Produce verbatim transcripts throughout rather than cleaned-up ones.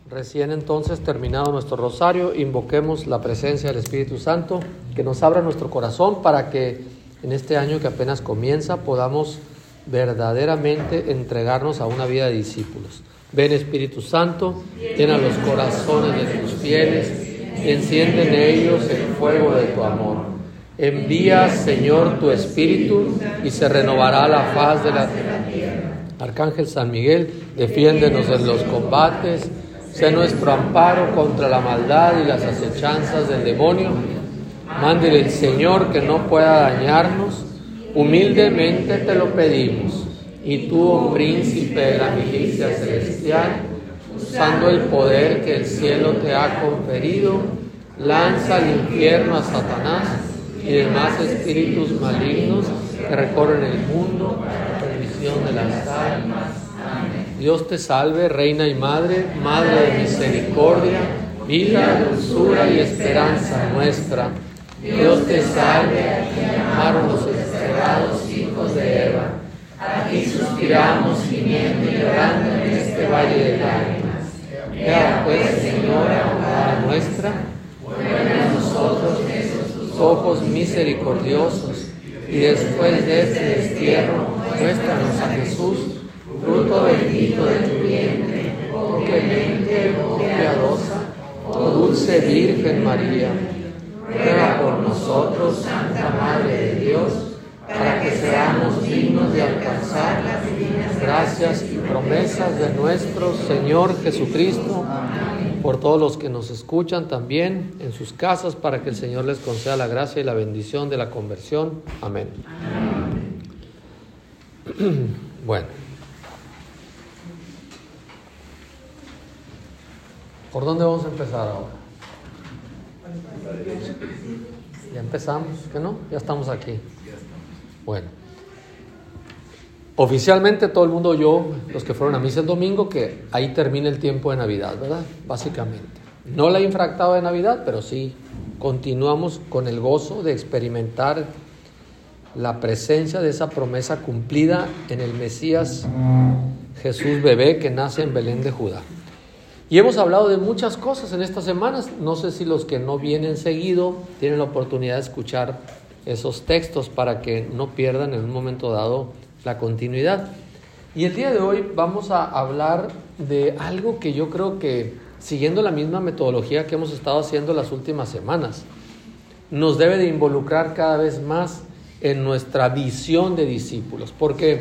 Recién entonces terminado nuestro rosario, invoquemos la presencia del Espíritu Santo, que nos abra nuestro corazón para que en este año que apenas comienza podamos verdaderamente entregarnos a una vida de discípulos. Ven, Espíritu Santo, llena los corazones de tus fieles, enciende en ellos el fuego de tu amor. Envía, Señor, tu Espíritu y se renovará la faz de la tierra. Arcángel San Miguel, defiéndenos en los combates, sé nuestro amparo contra la maldad y las acechanzas del demonio. Mándele el Señor que no pueda dañarnos, humildemente te lo pedimos. Y tú, oh príncipe de la milicia celestial, usando el poder que el cielo te ha conferido, lanza al infierno a Satanás y demás espíritus malignos que recorren el mundo para la perdición de las almas. Amén. Dios te salve, Reina y Madre, Madre de misericordia, vida, dulzura y esperanza nuestra. Dios te salve, a quien llamaron los desterrados hijos de Eva. A ti suspiramos, gimiendo y llorando en este valle de lágrimas. Ea pues, Señora, abogada nuestra, vuelve a nosotros esos ojos misericordiosos, y después de este destierro, muéstranos a Jesús, fruto bendito de tu vientre, oh clemente, oh piadosa, oh dulce Virgen María. Ruega por nosotros, Santa Madre de Dios, para que seamos dignos de alcanzar las divinas gracias y promesas de nuestro Señor Jesucristo. Amén. Por todos los que nos escuchan también en sus casas, para que el Señor les conceda la gracia y la bendición de la conversión. Amén. Amén. Bueno. ¿Por dónde vamos a empezar ahora? Ya empezamos, ¿qué no? Ya estamos aquí. Bueno, oficialmente todo el mundo oyó, los que fueron a misa el domingo, que ahí termina el tiempo de Navidad, ¿verdad? Básicamente. No la infractado de Navidad, pero sí continuamos con el gozo de experimentar la presencia de esa promesa cumplida en el Mesías Jesús bebé que nace en Belén de Judá. Y hemos hablado de muchas cosas en estas semanas. No sé si los que no vienen seguido tienen la oportunidad de escuchar esos textos para que no pierdan en un momento dado la continuidad. Y el día de hoy vamos a hablar de algo que yo creo que, siguiendo la misma metodología que hemos estado haciendo las últimas semanas, nos debe de involucrar cada vez más en nuestra visión de discípulos, porque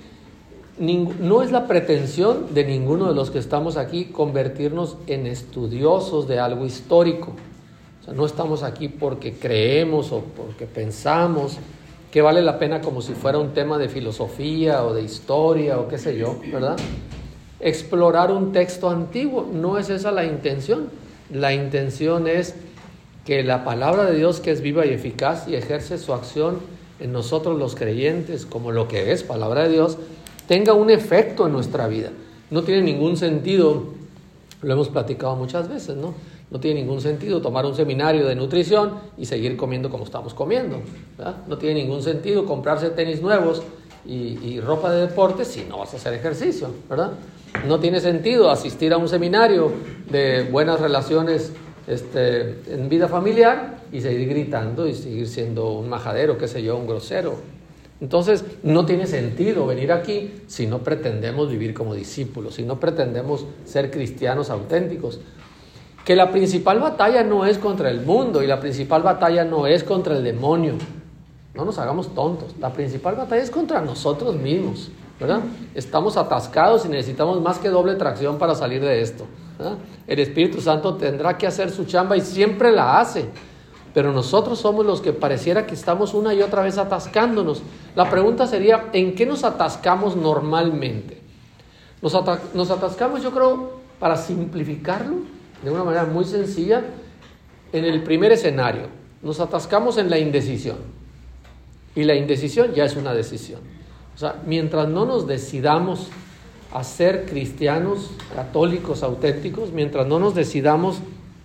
no es la pretensión de ninguno de los que estamos aquí convertirnos en estudiosos de algo histórico. O sea, no estamos aquí porque creemos o porque pensamos que vale la pena, como si fuera un tema de filosofía o de historia o qué sé yo, ¿verdad? Explorar un texto antiguo. No es esa la intención. La intención es que la palabra de Dios, que es viva y eficaz y ejerce su acción en nosotros los creyentes como lo que es palabra de Dios, tenga un efecto en nuestra vida. No tiene ningún sentido, lo hemos platicado muchas veces, ¿no? No tiene ningún sentido tomar un seminario de nutrición y seguir comiendo como estamos comiendo, ¿verdad? No tiene ningún sentido comprarse tenis nuevos y, y ropa de deporte si no vas a hacer ejercicio, ¿verdad? No tiene sentido asistir a un seminario de buenas relaciones este, en vida familiar y seguir gritando y seguir siendo un majadero, qué sé yo, un grosero. Entonces, no tiene sentido venir aquí si no pretendemos vivir como discípulos, si no pretendemos ser cristianos auténticos. Que la principal batalla no es contra el mundo y la principal batalla no es contra el demonio. No nos hagamos tontos. La principal batalla es contra nosotros mismos, ¿verdad? Estamos atascados y necesitamos más que doble tracción para salir de esto, ¿verdad? El Espíritu Santo tendrá que hacer su chamba y siempre la hace. Pero nosotros somos los que pareciera que estamos una y otra vez atascándonos. La pregunta sería, ¿en qué nos atascamos normalmente? Nos, ata- nos atascamos, yo creo, para simplificarlo, de una manera muy sencilla, en el primer escenario. Nos atascamos en la indecisión. Y la indecisión ya es una decisión. O sea, mientras no nos decidamos a ser cristianos, católicos, auténticos, mientras no nos decidamos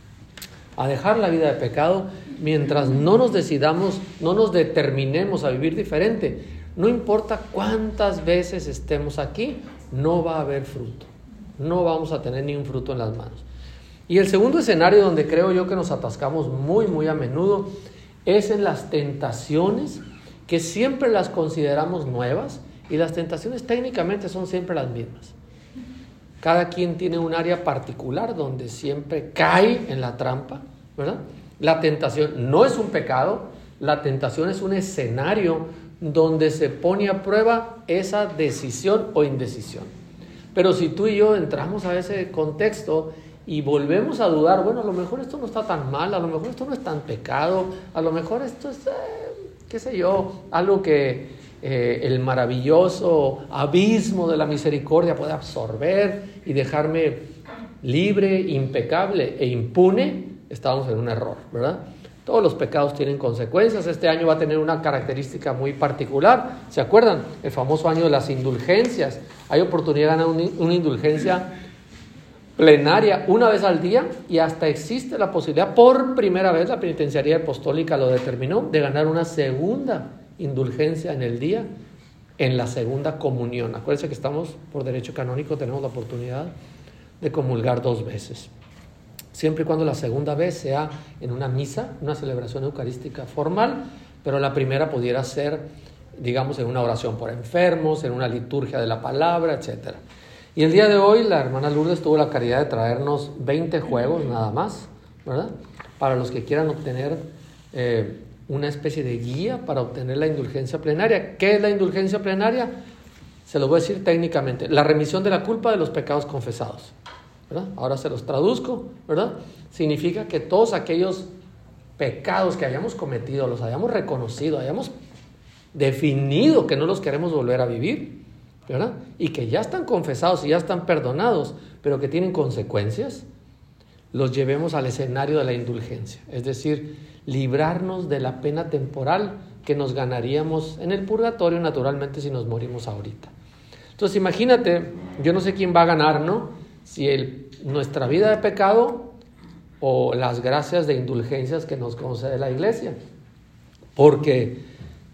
a dejar la vida de pecado, mientras no nos decidamos, no nos determinemos a vivir diferente, no importa cuántas veces estemos aquí, no va a haber fruto. no vamos a tener ni un fruto en las manos. Y el segundo escenario donde creo yo que nos atascamos muy, muy a menudo es en las tentaciones, que siempre las consideramos nuevas, y las tentaciones técnicamente son siempre las mismas. Cada quien tiene un área particular donde siempre cae en la trampa, ¿verdad? La tentación no es un pecado, la tentación es un escenario donde se pone a prueba esa decisión o indecisión. Pero si tú y yo entramos a ese contexto y volvemos a dudar, bueno, a lo mejor esto no está tan mal, a lo mejor esto no es tan pecado, a lo mejor esto es, eh, qué sé yo, algo que eh, el maravilloso abismo de la misericordia puede absorber y dejarme libre, impecable e impune, estamos en un error, ¿verdad? Todos los pecados tienen consecuencias. Este año va a tener una característica muy particular. ¿Se acuerdan? El famoso año de las indulgencias. Hay oportunidad de ganar una indulgencia plenaria una vez al día, y hasta existe la posibilidad, por primera vez la penitenciaría apostólica lo determinó, de ganar una segunda indulgencia en el día, en la segunda comunión. Acuérdense que estamos por derecho canónico, tenemos la oportunidad de comulgar dos veces, siempre y cuando la segunda vez sea en una misa, una celebración eucarística formal, pero la primera pudiera ser, digamos, en una oración por enfermos, en una liturgia de la palabra, etcétera. Y el día de hoy la hermana Lourdes tuvo la caridad de traernos veinte juegos nada más, ¿verdad? Para los que quieran obtener eh, una especie de guía para obtener la indulgencia plenaria. ¿Qué es la indulgencia plenaria? Se lo voy a decir técnicamente: la remisión de la culpa de los pecados confesados, ¿verdad? Ahora se los traduzco, ¿verdad? Significa que todos aquellos pecados que hayamos cometido, los hayamos reconocido, hayamos definido que no los queremos volver a vivir, ¿verdad? Y que ya están confesados y ya están perdonados, pero que tienen consecuencias, los llevemos al escenario de la indulgencia. Es decir, librarnos de la pena temporal que nos ganaríamos en el purgatorio, naturalmente, si nos morimos ahorita. Entonces, imagínate, yo no sé quién va a ganar, ¿no? Si el, nuestra vida de pecado o las gracias de indulgencias que nos concede la Iglesia. Porque,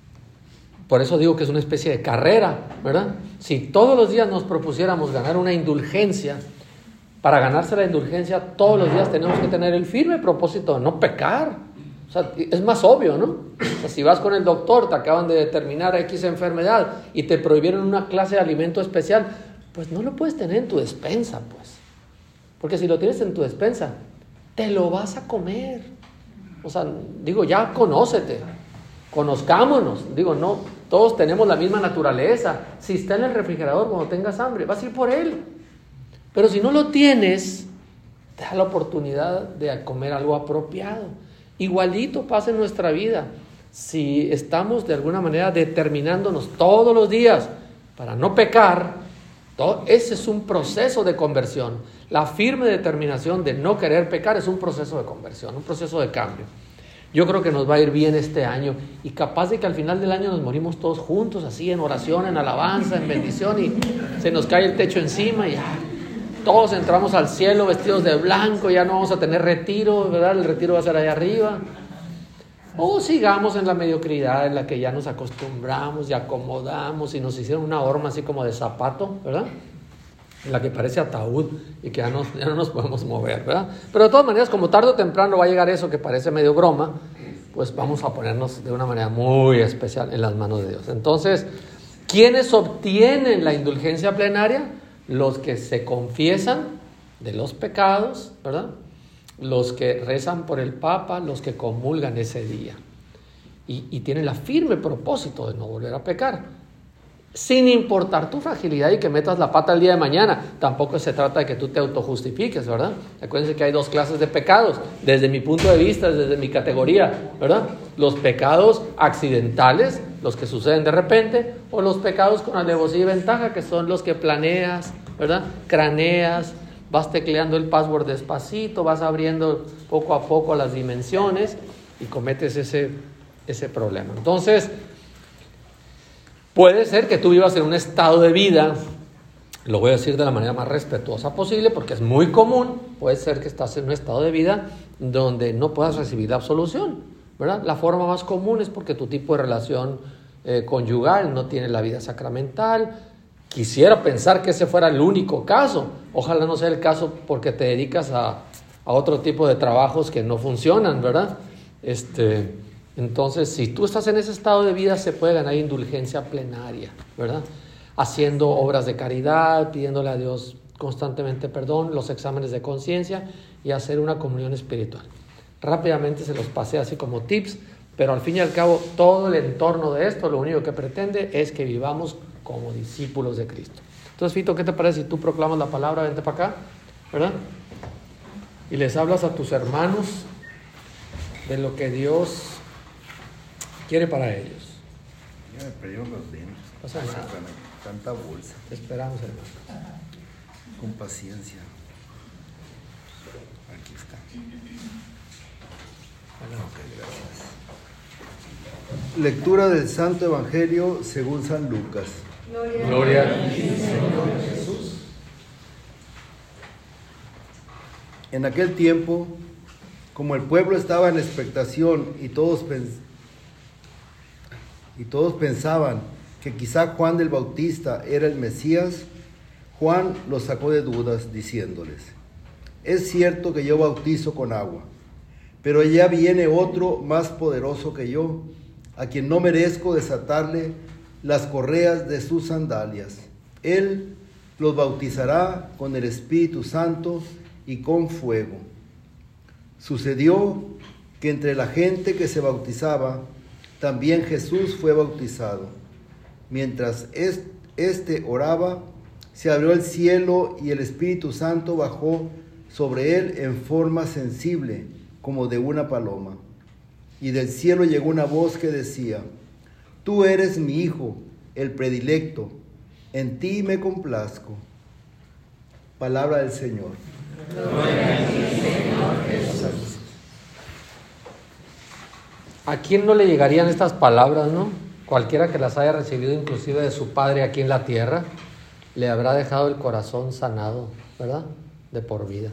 por eso digo que es una especie de carrera, ¿verdad? Si todos los días nos propusiéramos ganar una indulgencia, para ganarse la indulgencia todos los días tenemos que tener el firme propósito de no pecar. O sea, es más obvio, ¿no? O sea, si vas con el doctor, te acaban de determinar X enfermedad y te prohibieron una clase de alimento especial, pues no lo puedes tener en tu despensa, pues. Porque si lo tienes en tu despensa, te lo vas a comer. O sea, digo, ya conócete, conozcámonos. Digo, no, todos tenemos la misma naturaleza. Si está en el refrigerador cuando tengas hambre, vas a ir por él. Pero si no lo tienes, te da la oportunidad de comer algo apropiado. Igualito pasa en nuestra vida. Si estamos de alguna manera determinándonos todos los días para no pecar, todo, ese es un proceso de conversión. La firme determinación de no querer pecar es un proceso de conversión, un proceso de cambio. Yo creo que nos va a ir bien este año, y capaz de que al final del año nos morimos todos juntos, así en oración, en alabanza, en bendición, y se nos cae el techo encima y ya, todos entramos al cielo vestidos de blanco, ya no vamos a tener retiro, ¿verdad? El retiro va a ser allá arriba. O sigamos en la mediocridad en la que ya nos acostumbramos y acomodamos y nos hicieron una horma así como de zapato, ¿verdad? En la que parece ataúd y que ya no, ya no nos podemos mover, ¿verdad? Pero de todas maneras, como tarde o temprano va a llegar eso que parece medio broma, pues vamos a ponernos de una manera muy especial en las manos de Dios. Entonces, ¿quiénes obtienen la indulgencia plenaria? Los que se confiesan de los pecados, ¿verdad? Los que rezan por el Papa, los que comulgan ese día y, y tienen la firme propósito de no volver a pecar, sin importar tu fragilidad y que metas la pata el día de mañana. Tampoco se trata de que tú te autojustifiques, ¿verdad? Acuérdense que hay dos clases de pecados, desde mi punto de vista, desde mi categoría, ¿verdad? Los pecados accidentales, los que suceden de repente, o los pecados con alevosía y ventaja, que son los que planeas, ¿verdad? Craneas, vas tecleando el password despacito, vas abriendo poco a poco las dimensiones y cometes ese, ese problema. Entonces, puede ser que tú vivas en un estado de vida, lo voy a decir de la manera más respetuosa posible porque es muy común, puede ser que estás en un estado de vida donde no puedas recibir la absolución, ¿verdad? La forma más común es porque tu tipo de relación eh, conyugal no tiene la vida sacramental. Quisiera pensar que ese fuera el único caso. Ojalá no sea el caso porque te dedicas a, a otro tipo de trabajos que no funcionan, ¿verdad? Este, entonces, si tú estás en ese estado de vida, se puede ganar indulgencia plenaria, ¿verdad? Haciendo obras de caridad, pidiéndole a Dios constantemente perdón, los exámenes de conciencia y hacer una comunión espiritual. Rápidamente se los pasé así como tips, pero al fin y al cabo todo el entorno de esto lo único que pretende es que vivamos como discípulos de Cristo. Entonces, Fito, ¿qué te parece si tú proclamas la palabra? Vente para acá, ¿verdad? Y les hablas a tus hermanos de lo que Dios quiere para ellos. Ya me perdieron los dientes. Pasa nada. Tanta bolsa. Te esperamos, hermano. Con paciencia. Aquí está. Ok, gracias. Lectura del Santo Evangelio según San Lucas. Gloria, Gloria a ti, Señor Jesús. En aquel tiempo, como el pueblo estaba en expectación y todos, pens- y todos pensaban que quizá Juan del Bautista era el Mesías, Juan los sacó de dudas diciéndoles: es cierto que yo bautizo con agua, pero ya viene otro más poderoso que yo, a quien no merezco desatarle las correas de sus sandalias. Él los bautizará con el Espíritu Santo y con fuego. Sucedió que entre la gente que se bautizaba, también Jesús fue bautizado. Mientras éste oraba, se abrió el cielo y el Espíritu Santo bajó sobre él en forma sensible, como de una paloma. Y del cielo llegó una voz que decía: tú eres mi Hijo, el predilecto, en ti me complazco. Palabra del Señor. gloria a ti, Señor Jesús. ¿A quién no le llegarían estas palabras, no? Cualquiera que las haya recibido inclusive de su Padre aquí en la tierra, le habrá dejado el corazón sanado, ¿verdad? De por vida.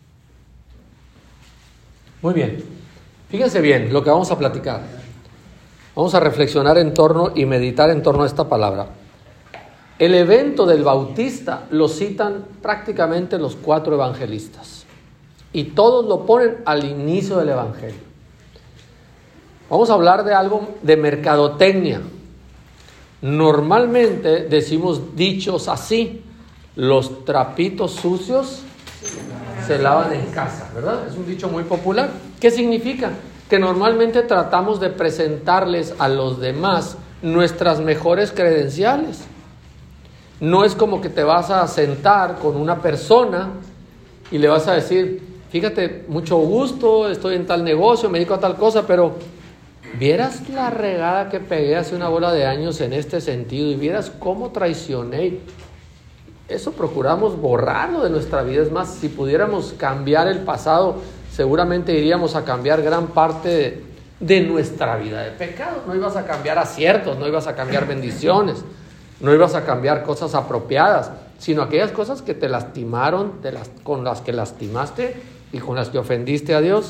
Muy bien. Fíjense bien lo que vamos a platicar. Vamos a reflexionar en torno y meditar en torno a esta palabra. El evento del Bautista lo citan prácticamente los cuatro evangelistas. Y todos lo ponen al inicio del Evangelio. Vamos a hablar de algo de mercadotecnia. Normalmente decimos dichos así: los trapitos sucios se lavan en casa, ¿verdad? Es un dicho muy popular. ¿Qué significa? Que normalmente tratamos de presentarles a los demás nuestras mejores credenciales. No es como que te vas a sentar con una persona y le vas a decir: fíjate, mucho gusto, estoy en tal negocio, me dedico a tal cosa, pero vieras la regada que pegué hace una bola de años en este sentido, y vieras cómo traicioné. Eso procuramos borrarlo de nuestra vida. Es más, si pudiéramos cambiar el pasado, seguramente iríamos a cambiar gran parte de, de nuestra vida de pecado. No ibas a cambiar aciertos, no ibas a cambiar bendiciones, no ibas a cambiar cosas apropiadas, sino aquellas cosas que te lastimaron, de las, con las que lastimaste y con las que ofendiste a Dios.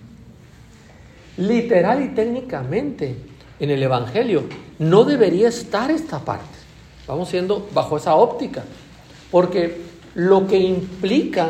Literal y técnicamente, en el Evangelio no debería estar esta parte. Vamos siendo bajo esa óptica, porque lo que implica,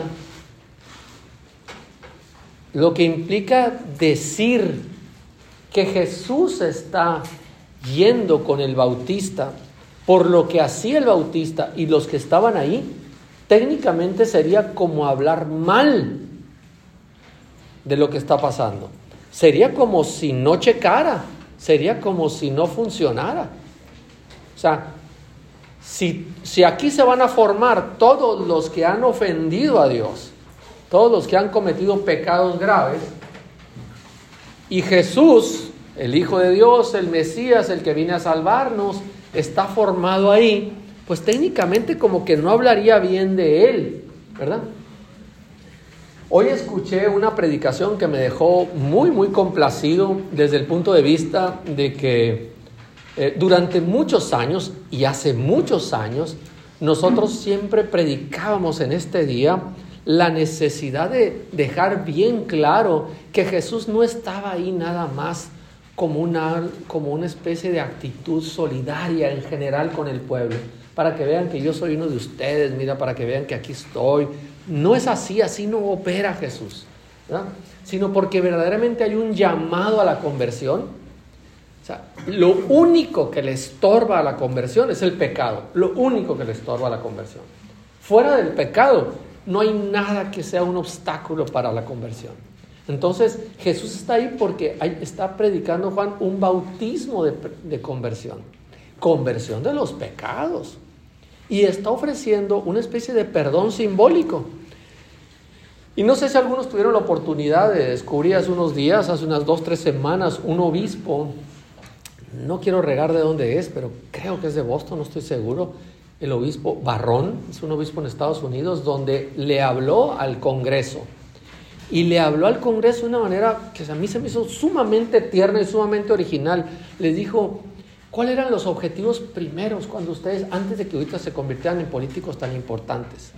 lo que implica decir que Jesús está yendo con el Bautista por lo que hacía el Bautista y los que estaban ahí, técnicamente sería como hablar mal de lo que está pasando. Sería como si no checara, sería como si no funcionara. O sea, si, si aquí se van a formar todos los que han ofendido a Dios, todos los que han cometido pecados graves, y Jesús, el Hijo de Dios, el Mesías, el que viene a salvarnos, está formado ahí, pues técnicamente como que no hablaría bien de él, ¿verdad? Hoy escuché una predicación que me dejó muy, muy complacido desde el punto de vista de que eh, durante muchos años y hace muchos años, nosotros siempre predicábamos en este día la necesidad de dejar bien claro que Jesús no estaba ahí nada más como una, como una especie de actitud solidaria en general con el pueblo. para que vean que yo soy uno de ustedes, mira, para que vean que aquí estoy. No es así, así no opera Jesús, ¿verdad? Sino porque verdaderamente hay un llamado a la conversión. O sea, lo único que le estorba a la conversión es el pecado, lo único que le estorba a la conversión. Fuera del pecado, no hay nada que sea un obstáculo para la conversión. Entonces, Jesús está ahí porque hay, está predicando Juan un bautismo de, de conversión, conversión de los pecados. Y está ofreciendo una especie de perdón simbólico. Y no sé si algunos tuvieron la oportunidad de descubrir hace unos días, hace unas dos, tres semanas, un obispo, no quiero regar de dónde es, pero creo que es de Boston, no estoy seguro, el obispo Barrón, es un obispo en Estados Unidos, donde le habló al Congreso. Y le habló al Congreso de una manera que a mí se me hizo sumamente tierna y sumamente original. Les dijo, ¿cuáles eran los objetivos primeros cuando ustedes, antes de que ahorita se convirtieran en políticos tan importantes?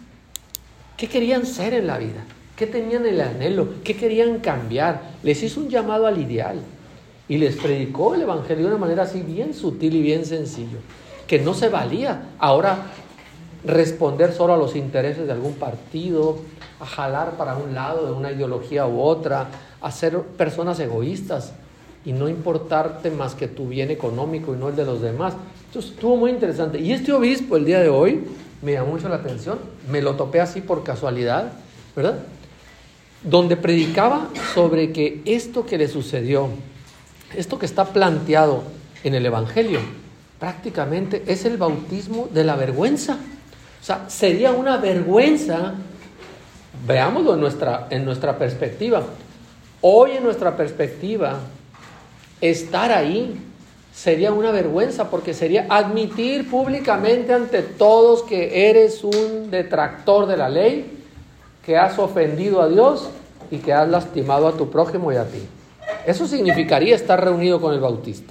¿Qué querían ser en la vida? ¿Qué tenían el anhelo? ¿Qué querían cambiar? Les hizo un llamado al ideal y les predicó el evangelio de una manera así bien sutil y bien sencillo, que no se valía ahora responder solo a los intereses de algún partido, a jalar para un lado de una ideología u otra, a ser personas egoístas y no importarte más que tu bien económico y no el de los demás. Entonces estuvo muy interesante. Y este obispo el día de hoy me llamó mucho la atención, me lo topé así por casualidad, ¿verdad? Donde predicaba sobre que esto que le sucedió, esto que está planteado en el Evangelio, prácticamente es el bautismo de la vergüenza. O sea, sería una vergüenza, veámoslo en nuestra, en nuestra perspectiva. Hoy en nuestra perspectiva, estar ahí sería una vergüenza, porque sería admitir públicamente ante todos que eres un detractor de la ley, que has ofendido a Dios y que has lastimado a tu prójimo y a ti. Eso significaría estar reunido con el Bautista.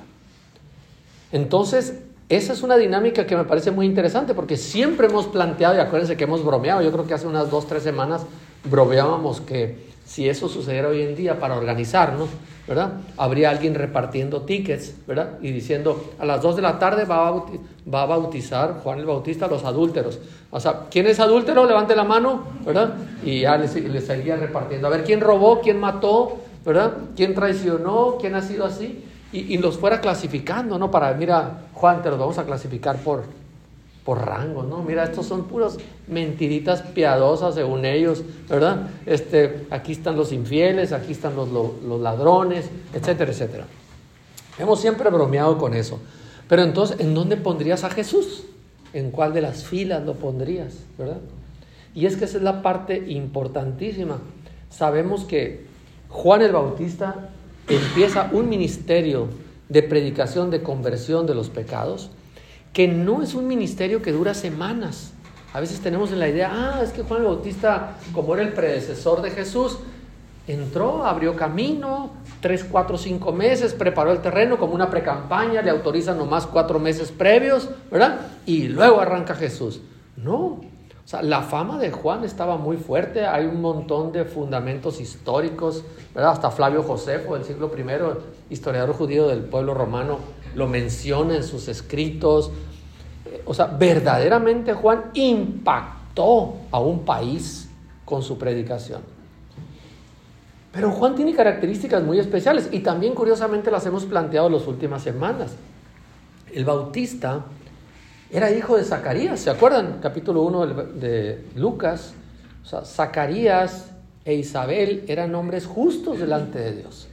Entonces, esa es una dinámica que me parece muy interesante, porque siempre hemos planteado, y acuérdense que hemos bromeado, yo creo que hace unas dos, tres semanas bromeábamos que si eso sucediera hoy en día para organizarnos, ¿verdad? Habría alguien repartiendo tickets, ¿verdad? Y diciendo, a las dos de la tarde va a, bautizar, va a bautizar Juan el Bautista a los adúlteros. O sea, ¿quién es adúltero? Levante la mano, ¿verdad? Y ya les, les seguía repartiendo. A ver, ¿quién robó? ¿Quién mató? ¿Verdad? ¿Quién traicionó? ¿Quién ha sido así? Y, y los fuera clasificando, ¿no? Para, mira, Juan, te los vamos a clasificar por, por rango, ¿no? Mira, estos son puras mentiritas piadosas según ellos, ¿verdad? Este, aquí están los infieles, aquí están los, los, los ladrones, etcétera, etcétera. Hemos siempre bromeado con eso. Pero entonces, ¿en dónde pondrías a Jesús? ¿En cuál de las filas lo pondrías, verdad? Y es que esa es la parte importantísima. Sabemos que Juan el Bautista empieza un ministerio de predicación, de conversión de los pecados, que no es un ministerio que dura semanas. A veces tenemos en la idea, ah, es que Juan el Bautista, como era el predecesor de Jesús, entró, abrió camino, tres, cuatro, cinco meses, preparó el terreno como una precampaña, le autorizan nomás cuatro meses previos, ¿verdad? Y luego arranca Jesús. No, o sea, la fama de Juan estaba muy fuerte, hay un montón de fundamentos históricos, ¿verdad? Hasta Flavio Josefo del siglo primero, historiador judío del pueblo romano, lo menciona en sus escritos. O sea, verdaderamente Juan impactó a un país con su predicación. Pero Juan tiene características muy especiales y también curiosamente las hemos planteado en las últimas semanas. El Bautista era hijo de Zacarías, ¿se acuerdan? Capítulo uno de Lucas. O sea, Zacarías e Isabel eran hombres justos delante de Dios.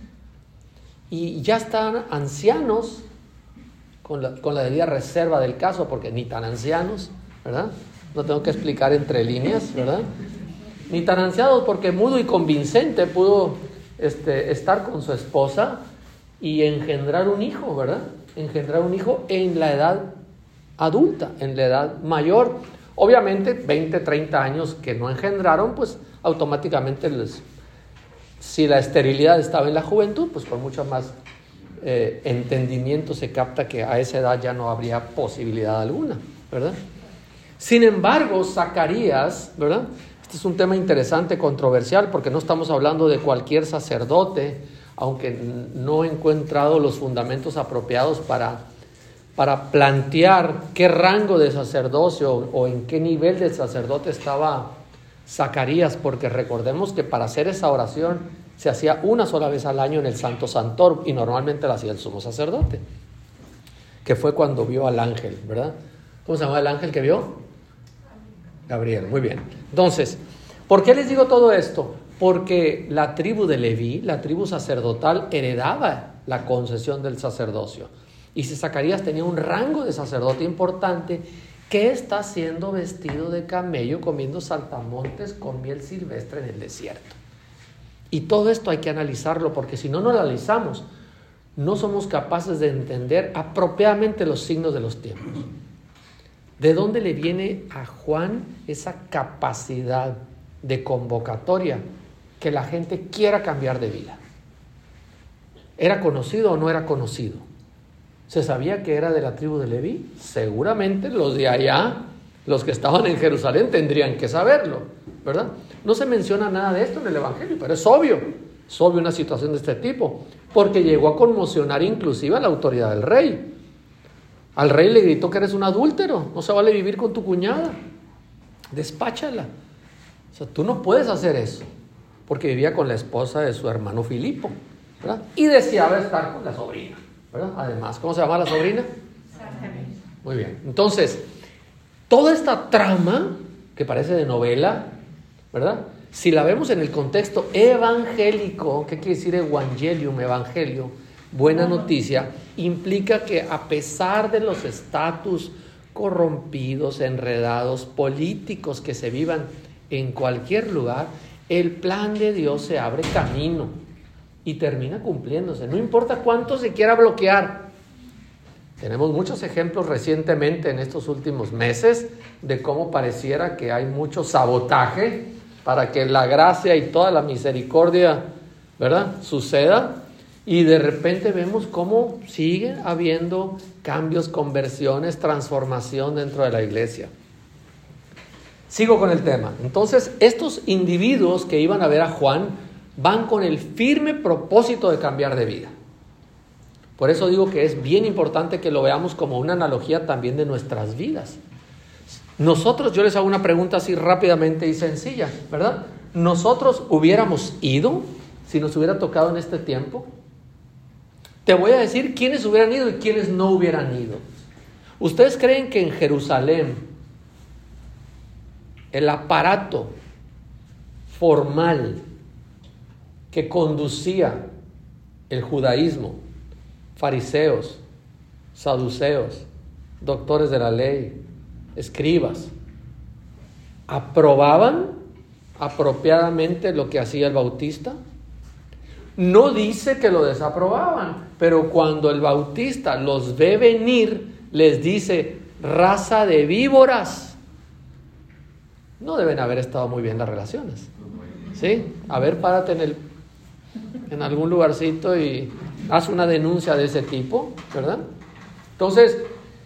Y ya están ancianos, con la, con la debida reserva del caso, porque ni tan ancianos, ¿verdad? No tengo que explicar entre líneas, ¿verdad? Ni tan ancianos porque mudo y convincente pudo este, estar con su esposa y engendrar un hijo, ¿verdad? Engendrar un hijo en la edad adulta, en la edad mayor. Obviamente, veinte, treinta años que no engendraron, pues automáticamente les... Si la esterilidad estaba en la juventud, pues con mucho más eh, entendimiento se capta que a esa edad ya no habría posibilidad alguna, ¿verdad? Sin embargo, Zacarías, ¿verdad? Este es un tema interesante, controversial, porque no estamos hablando de cualquier sacerdote, aunque no he encontrado los fundamentos apropiados para, para plantear qué rango de sacerdocio o en qué nivel de sacerdote estaba Zacarías, porque recordemos que para hacer esa oración se hacía una sola vez al año en el Santo Santorum y normalmente la hacía el sumo sacerdote, que fue cuando vio al ángel, ¿verdad? ¿Cómo se llama el ángel que vio? Gabriel, muy bien. Entonces, ¿por qué les digo todo esto? Porque la tribu de Leví, la tribu sacerdotal, heredaba la concesión del sacerdocio. Y si Zacarías tenía un rango de sacerdote importante, ¿qué está haciendo vestido de camello comiendo saltamontes con miel silvestre en el desierto? Y todo esto hay que analizarlo, porque si no no lo analizamos, no somos capaces de entender apropiadamente los signos de los tiempos. ¿De dónde le viene a Juan esa capacidad de convocatoria que la gente quiera cambiar de vida? ¿Era conocido o no era conocido? ¿Se sabía que era de la tribu de Leví? Seguramente los de allá, los que estaban en Jerusalén, tendrían que saberlo, ¿verdad? No se menciona nada de esto en el Evangelio, pero es obvio, es obvio una situación de este tipo, porque llegó a conmocionar inclusive a la autoridad del rey. Al rey le gritó que eres un adúltero, no se vale vivir con tu cuñada, despáchala. O sea, tú no puedes hacer eso, porque vivía con la esposa de su hermano Filipo, ¿verdad? Y deseaba estar con la sobrina, ¿verdad? Además, ¿cómo se llama la sobrina? Muy bien. Entonces, toda esta trama, que parece de novela, ¿verdad? Si la vemos en el contexto evangélico, ¿qué quiere decir evangelium, evangelio? Buena noticia, implica que a pesar de los estatus corrompidos, enredados, políticos que se vivan en cualquier lugar, el plan de Dios se abre camino y termina cumpliéndose. No importa cuánto se quiera bloquear. Tenemos muchos ejemplos recientemente en estos últimos meses de cómo pareciera que hay mucho sabotaje para que la gracia y toda la misericordia, ¿verdad?, suceda. Y de repente vemos cómo sigue habiendo cambios, conversiones, transformación dentro de la iglesia. Sigo con el tema. Entonces, estos individuos que iban a ver a Juan van con el firme propósito de cambiar de vida. Por eso digo que es bien importante que lo veamos como una analogía también de nuestras vidas. Nosotros, yo les hago una pregunta así rápidamente y sencilla, ¿verdad? ¿Nosotros hubiéramos ido si nos hubiera tocado en este tiempo? Te voy a decir quiénes hubieran ido y quiénes no hubieran ido. ¿Ustedes creen que en Jerusalén el aparato formal que conducía el judaísmo, fariseos, saduceos, doctores de la ley, escribas, aprobaban apropiadamente lo que hacía el Bautista? No dice que lo desaprobaban, pero cuando el Bautista los ve venir, les dice, raza de víboras. No deben haber estado muy bien las relaciones, ¿sí? A ver, párate en, el, en algún lugarcito y haz una denuncia de ese tipo, ¿verdad? Entonces,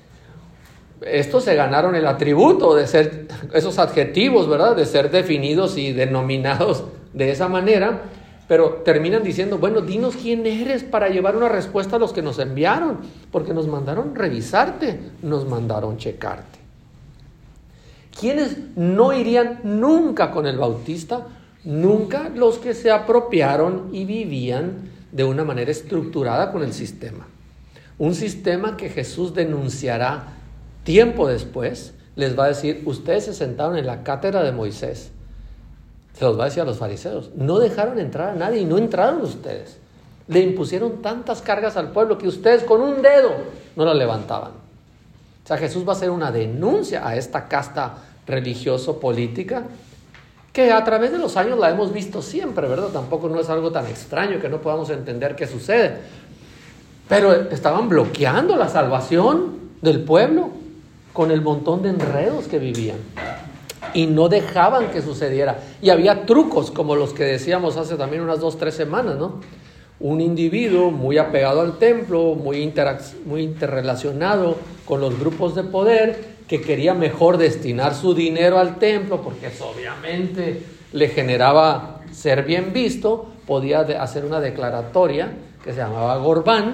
estos se ganaron el atributo de ser, esos adjetivos, ¿verdad?, de ser definidos y denominados de esa manera. Pero terminan diciendo, bueno, dinos quién eres para llevar una respuesta a los que nos enviaron, porque nos mandaron revisarte, nos mandaron checarte. ¿Quiénes no irían nunca con el Bautista? Nunca los que se apropiaron y vivían de una manera estructurada con el sistema. Un sistema que Jesús denunciará tiempo después, les va a decir, ustedes se sentaron en la cátedra de Moisés. Se los va a decir a los fariseos, no dejaron entrar a nadie y no entraron ustedes. Le impusieron tantas cargas al pueblo que ustedes con un dedo no la levantaban. O sea, Jesús va a hacer una denuncia a esta casta religioso-política que a través de los años la hemos visto siempre, ¿verdad? Tampoco no es algo tan extraño que no podamos entender qué sucede. Pero estaban bloqueando la salvación del pueblo con el montón de enredos que vivían. Y no dejaban que sucediera. Y había trucos como los que decíamos hace también unas dos, tres semanas, ¿no? Un individuo muy apegado al templo, muy, interac- muy interrelacionado con los grupos de poder, que quería mejor destinar su dinero al templo, porque eso obviamente le generaba ser bien visto, podía de- hacer una declaratoria que se llamaba Gorbán,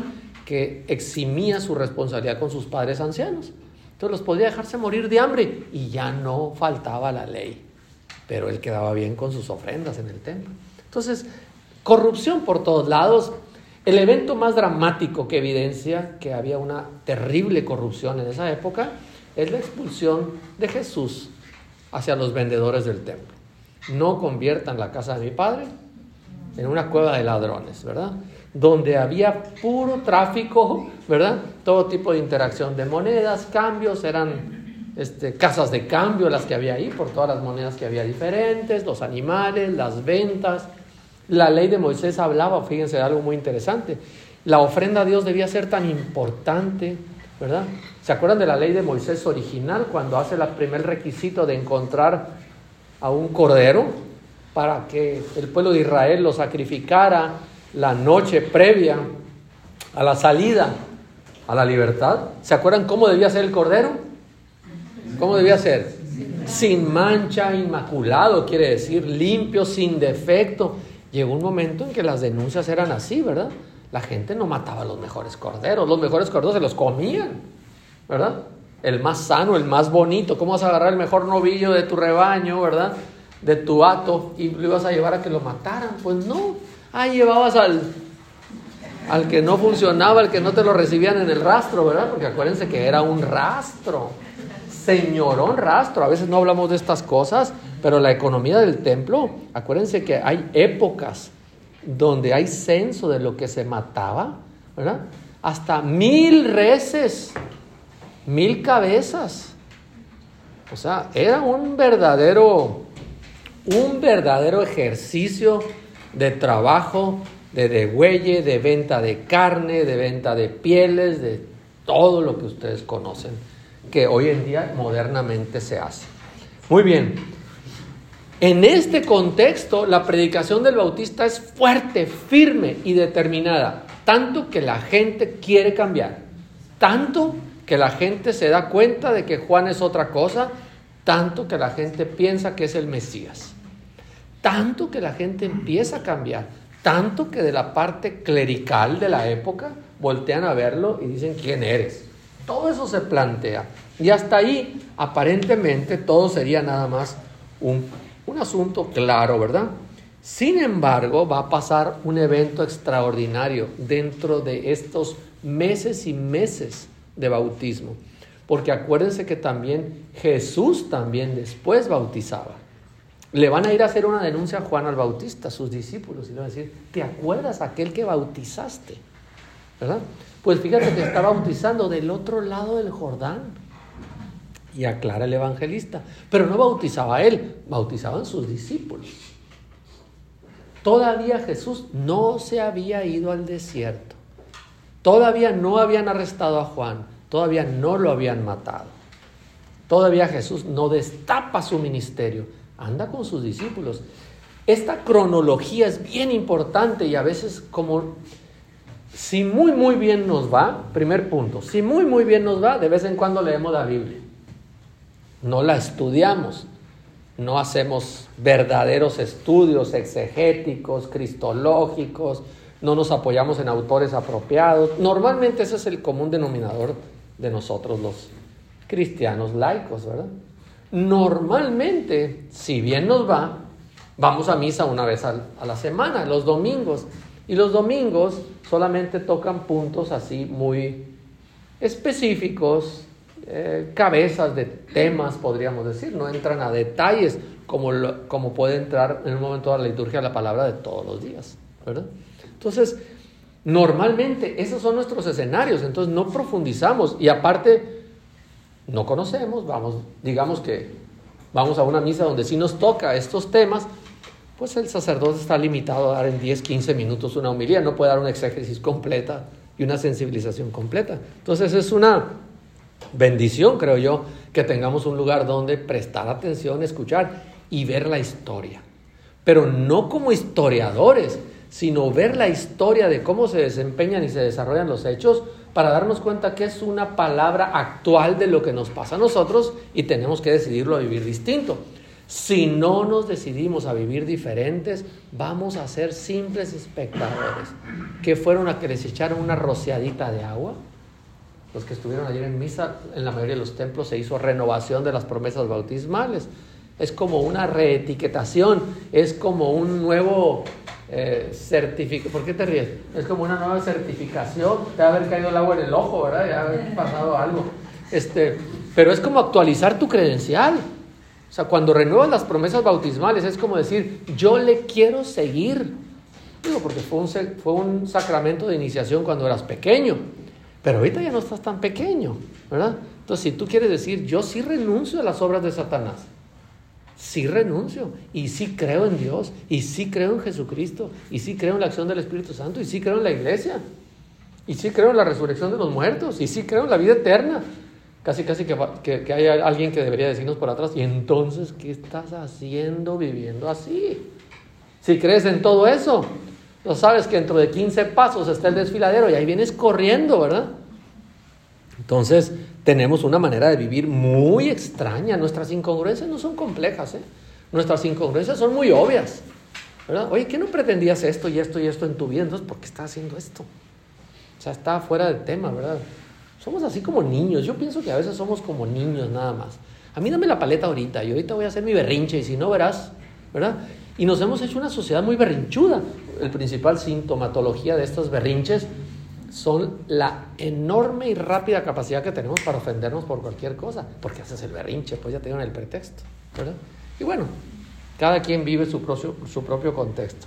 que eximía su responsabilidad con sus padres ancianos. Entonces los podía dejarse morir de hambre y ya no faltaba la ley. Pero él quedaba bien con sus ofrendas en el templo. Entonces, corrupción por todos lados. El evento más dramático que evidencia que había una terrible corrupción en esa época es la expulsión de Jesús hacia los vendedores del templo. No conviertan la casa de mi padre en una cueva de ladrones, ¿verdad? Donde había puro tráfico, ¿verdad? Todo tipo de interacción de monedas, cambios, eran este, casas de cambio las que había ahí, por todas las monedas que había diferentes, los animales, las ventas. La ley de Moisés hablaba, fíjense, de algo muy interesante. La ofrenda a Dios debía ser tan importante, ¿verdad? ¿Se acuerdan de la ley de Moisés original cuando hace el primer requisito de encontrar a un cordero para que el pueblo de Israel lo sacrificara la noche previa a la salida a la libertad? ¿Se acuerdan cómo debía ser el cordero? ¿Cómo debía ser? Sin mancha, inmaculado, quiere decir limpio, sin defecto. Llegó un momento en que las denuncias eran así, ¿verdad? La gente no mataba los mejores corderos, los mejores corderos se los comían, ¿verdad? El más sano, el más bonito. ¿Cómo vas a agarrar el mejor novillo de tu rebaño, ¿verdad? De tu hato, y lo ibas a llevar a que lo mataran? Pues no. Ah, llevabas al, al que no funcionaba, al que no te lo recibían en el rastro, ¿verdad? Porque acuérdense que era un rastro. Señorón rastro. A veces no hablamos de estas cosas, pero la economía del templo, acuérdense que hay épocas donde hay censo de lo que se mataba, ¿verdad? Hasta mil reses, mil cabezas. O sea, era un verdadero, un verdadero ejercicio de trabajo, de degüelle, de venta de carne, de venta de pieles, de todo lo que ustedes conocen, que hoy en día modernamente se hace. Muy bien. En este contexto, la predicación del Bautista es fuerte, firme y determinada, tanto que la gente quiere cambiar, tanto que la gente se da cuenta de que Juan es otra cosa, tanto que la gente piensa que es el Mesías, tanto que la gente empieza a cambiar, tanto que de la parte clerical de la época voltean a verlo y dicen, ¿quién eres? Todo eso se plantea. Y hasta ahí, aparentemente, todo sería nada más un, un asunto claro, ¿verdad? Sin embargo, va a pasar un evento extraordinario dentro de estos meses y meses de bautismo. Porque acuérdense que también Jesús también después bautizaba. Le van a ir a hacer una denuncia a Juan al Bautista, a sus discípulos, y le van a decir, ¿te acuerdas aquel que bautizaste? ¿Verdad? Pues fíjate que está bautizando del otro lado del Jordán. Y aclara el evangelista. Pero no bautizaba a él, bautizaban sus discípulos. Todavía Jesús no se había ido al desierto. Todavía no habían arrestado a Juan. Todavía no lo habían matado. Todavía Jesús no destapa su ministerio. Anda con sus discípulos. Esta cronología es bien importante y a veces como... Si muy muy bien nos va, primer punto, si muy muy bien nos va, de vez en cuando leemos la Biblia. No la estudiamos, no hacemos verdaderos estudios exegéticos, cristológicos, no nos apoyamos en autores apropiados. Normalmente ese es el común denominador de nosotros los cristianos laicos, ¿verdad? Normalmente, si bien nos va, vamos a misa una vez a la semana, los domingos. Y los domingos solamente tocan puntos así muy específicos, eh, cabezas de temas, podríamos decir. No entran a detalles como, lo, como puede entrar en un momento de la liturgia la palabra de todos los días, ¿verdad? Entonces, normalmente esos son nuestros escenarios, entonces no profundizamos. Y aparte, no conocemos, vamos, digamos que vamos a una misa donde sí nos toca estos temas, pues el sacerdote está limitado a dar en diez, quince minutos una homilía, no puede dar una exégesis completa y una sensibilización completa. Entonces es una bendición, creo yo, que tengamos un lugar donde prestar atención, escuchar y ver la historia. Pero no como historiadores, sino ver la historia de cómo se desempeñan y se desarrollan los hechos para darnos cuenta que es una palabra actual de lo que nos pasa a nosotros y tenemos que decidirlo a vivir distinto. Si no nos decidimos a vivir diferentes, vamos a ser simples espectadores. ¿Qué fueron a que les echaron una rociadita de agua? Los que estuvieron ayer en misa, en la mayoría de los templos se hizo renovación de las promesas bautismales. Es como una reetiquetación, es como un nuevo eh, certificado. ¿Por qué te ríes? Es como una nueva certificación. Te va a haber caído el agua en el ojo, ¿verdad? Ya ha haber pasado algo. Este, pero es como actualizar tu credencial. O sea, cuando renuevas las promesas bautismales, es como decir, yo le quiero seguir. Digo, porque fue un, fue un sacramento de iniciación cuando eras pequeño, pero ahorita ya no estás tan pequeño, ¿verdad? Entonces, si tú quieres decir, yo sí renuncio a las obras de Satanás, sí renuncio, y sí creo en Dios, y sí creo en Jesucristo, y sí creo en la acción del Espíritu Santo, y sí creo en la iglesia, y sí creo en la resurrección de los muertos, y sí creo en la vida eterna. Casi, casi que, que, que hay alguien que debería decirnos por atrás, y entonces, ¿qué estás haciendo viviendo así? Si crees en todo eso, no sabes que dentro de quince pasos está el desfiladero y ahí vienes corriendo, ¿verdad? Entonces, tenemos una manera de vivir muy extraña. Nuestras incongruencias no son complejas, ¿eh? Nuestras incongruencias son muy obvias, ¿verdad? Oye, ¿qué no pretendías esto y esto y esto en tu vida? Entonces, ¿por qué estás haciendo esto? O sea, está fuera del tema, ¿verdad? Somos así como niños. Yo pienso que a veces somos como niños nada más. A mí dame la paleta ahorita y ahorita voy a hacer mi berrinche y si no verás, ¿verdad? Y nos hemos hecho una sociedad muy berrinchuda. El principal sintomatología de estos berrinches son la enorme y rápida capacidad que tenemos para ofendernos por cualquier cosa. ¿Por qué haces el berrinche? Pues ya te dieron el pretexto, ¿verdad? Y bueno, cada quien vive su propio, su propio contexto.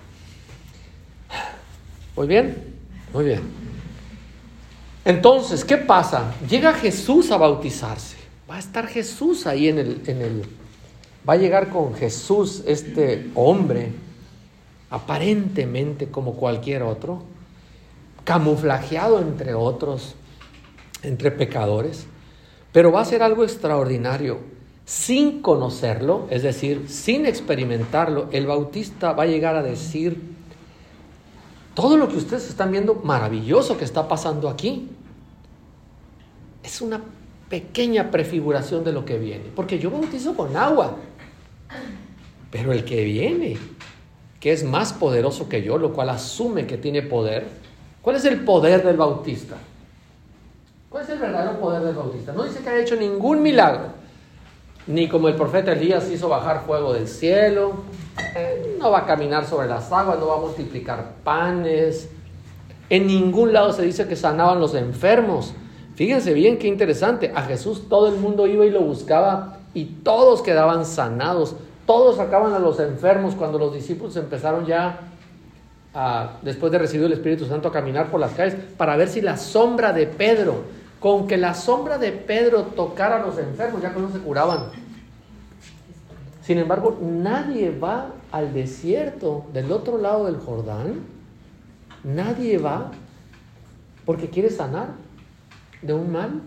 ¿Muy bien? Muy bien. Entonces, ¿qué pasa? Llega Jesús a bautizarse. Va a estar Jesús ahí en el, en el... Va a llegar con Jesús este hombre, aparentemente como cualquier otro, camuflajeado entre otros, entre pecadores, pero va a ser algo extraordinario. Sin conocerlo, es decir, sin experimentarlo, el Bautista va a llegar a decir, todo lo que ustedes están viendo maravilloso que está pasando aquí, es una pequeña prefiguración de lo que viene, porque yo bautizo con agua, pero el que viene, que es más poderoso que yo, lo cual asume que tiene poder. ¿Cuál es el poder del Bautista? ¿Cuál es el verdadero poder del Bautista? No dice que haya hecho ningún milagro, ni como el profeta Elías hizo bajar fuego del cielo, eh, no va a caminar sobre las aguas, no va a multiplicar panes, en ningún lado se dice que sanaban los enfermos. Fíjense bien qué interesante, a Jesús todo el mundo iba y lo buscaba y todos quedaban sanados, todos sacaban a los enfermos cuando los discípulos empezaron ya, a, después de recibir el Espíritu Santo, a caminar por las calles para ver si la sombra de Pedro, con que la sombra de Pedro tocara a los enfermos, ya que no se curaban. Sin embargo, nadie va al desierto del otro lado del Jordán, nadie va porque quiere sanar de un mal.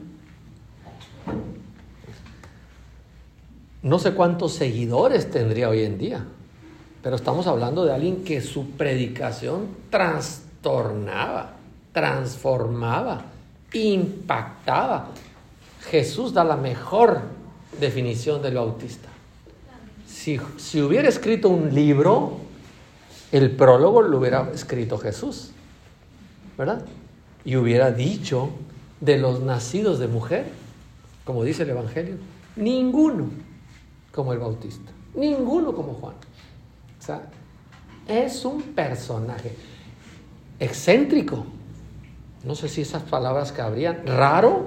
No sé cuántos seguidores tendría hoy en día, pero estamos hablando de alguien que su predicación trastornaba, transformaba, impactaba. Jesús da la mejor definición del Bautista. Si, si hubiera escrito un libro, el prólogo lo hubiera escrito Jesús, ¿verdad? Y hubiera dicho, de los nacidos de mujer, como dice el Evangelio, ninguno como el Bautista, ninguno como Juan. O sea, es un personaje excéntrico, no sé si esas palabras cabrían, raro,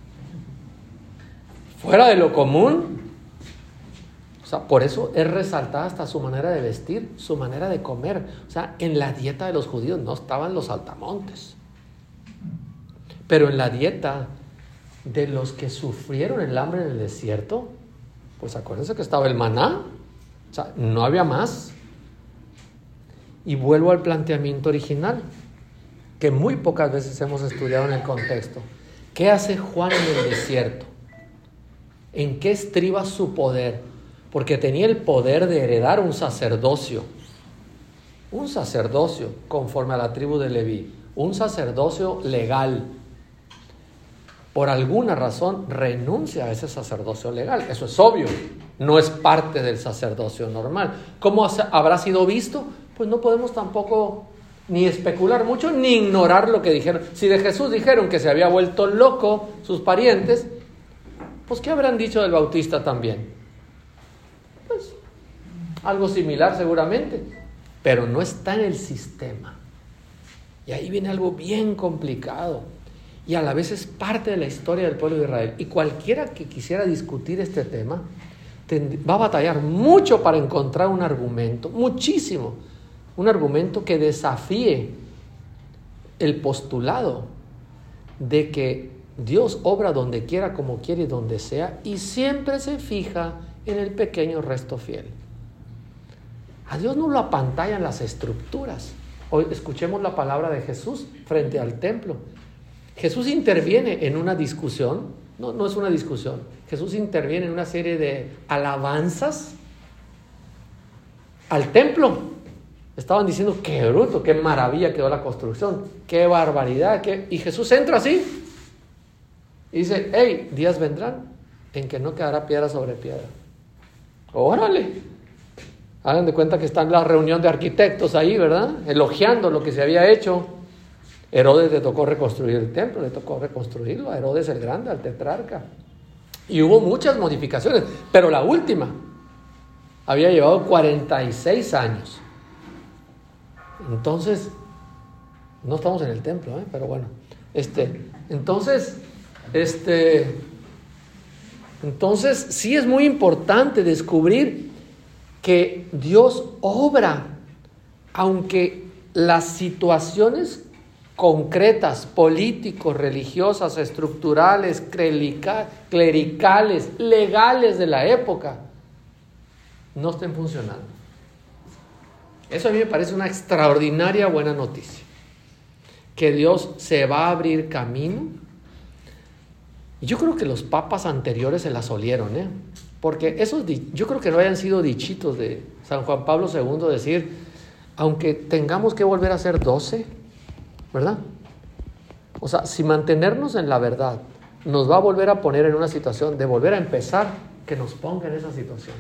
fuera de lo común. O sea, por eso es resaltada hasta su manera de vestir, su manera de comer. O sea, en la dieta de los judíos no estaban los saltamontes, pero en la dieta de los que sufrieron el hambre en el desierto, pues acuérdense que estaba el maná, o sea, no había más. Y vuelvo al planteamiento original, que muy pocas veces hemos estudiado en el contexto. ¿Qué hace Juan en el desierto? ¿En qué estriba su poder? Porque tenía el poder de heredar un sacerdocio, un sacerdocio conforme a la tribu de Leví, un sacerdocio legal. Por alguna razón renuncia a ese sacerdocio legal, eso es obvio, no es parte del sacerdocio normal. ¿Cómo habrá sido visto? Pues no podemos tampoco ni especular mucho, ni ignorar lo que dijeron. Si de Jesús dijeron que se había vuelto loco sus parientes, pues ¿qué habrán dicho del Bautista también? Pues algo similar seguramente, pero no está en el sistema. Y ahí viene algo bien complicado, y a la vez es parte de la historia del pueblo de Israel. Y cualquiera que quisiera discutir este tema va a batallar mucho para encontrar un argumento, muchísimo, un argumento que desafíe el postulado de que Dios obra donde quiera, como quiere y donde sea, y siempre se fija en el pequeño resto fiel. A Dios no lo apantallan las estructuras. Hoy escuchemos la palabra de Jesús frente al templo. Jesús interviene en una discusión, no, no es una discusión, Jesús interviene en una serie de alabanzas al templo. Estaban diciendo, qué bruto, qué maravilla quedó la construcción, qué barbaridad, qué... y Jesús entra así y dice, hey, días vendrán en que no quedará piedra sobre piedra. Órale, hagan de cuenta que está en la reunión de arquitectos ahí, ¿verdad? Elogiando lo que se había hecho. Herodes le tocó reconstruir el templo, le tocó reconstruirlo a Herodes el Grande, al tetrarca. Y hubo muchas modificaciones, pero la última había llevado cuarenta y seis años. Entonces, no estamos en el templo, ¿eh? Pero bueno, este, entonces, este, entonces sí es muy importante descubrir que Dios obra, aunque las situaciones concretas, políticos, religiosas, estructurales, clericales, legales de la época no estén funcionando. Eso a mí me parece una extraordinaria buena noticia, que Dios se va a abrir camino. Y yo creo que los papas anteriores se las olieron, ¿eh? Porque esos, yo creo que no hayan sido dichitos de San Juan Pablo segundo decir, aunque tengamos que volver a ser doce, ¿verdad? O sea, si mantenernos en la verdad nos va a volver a poner en una situación de volver a empezar, que nos ponga en esa situación.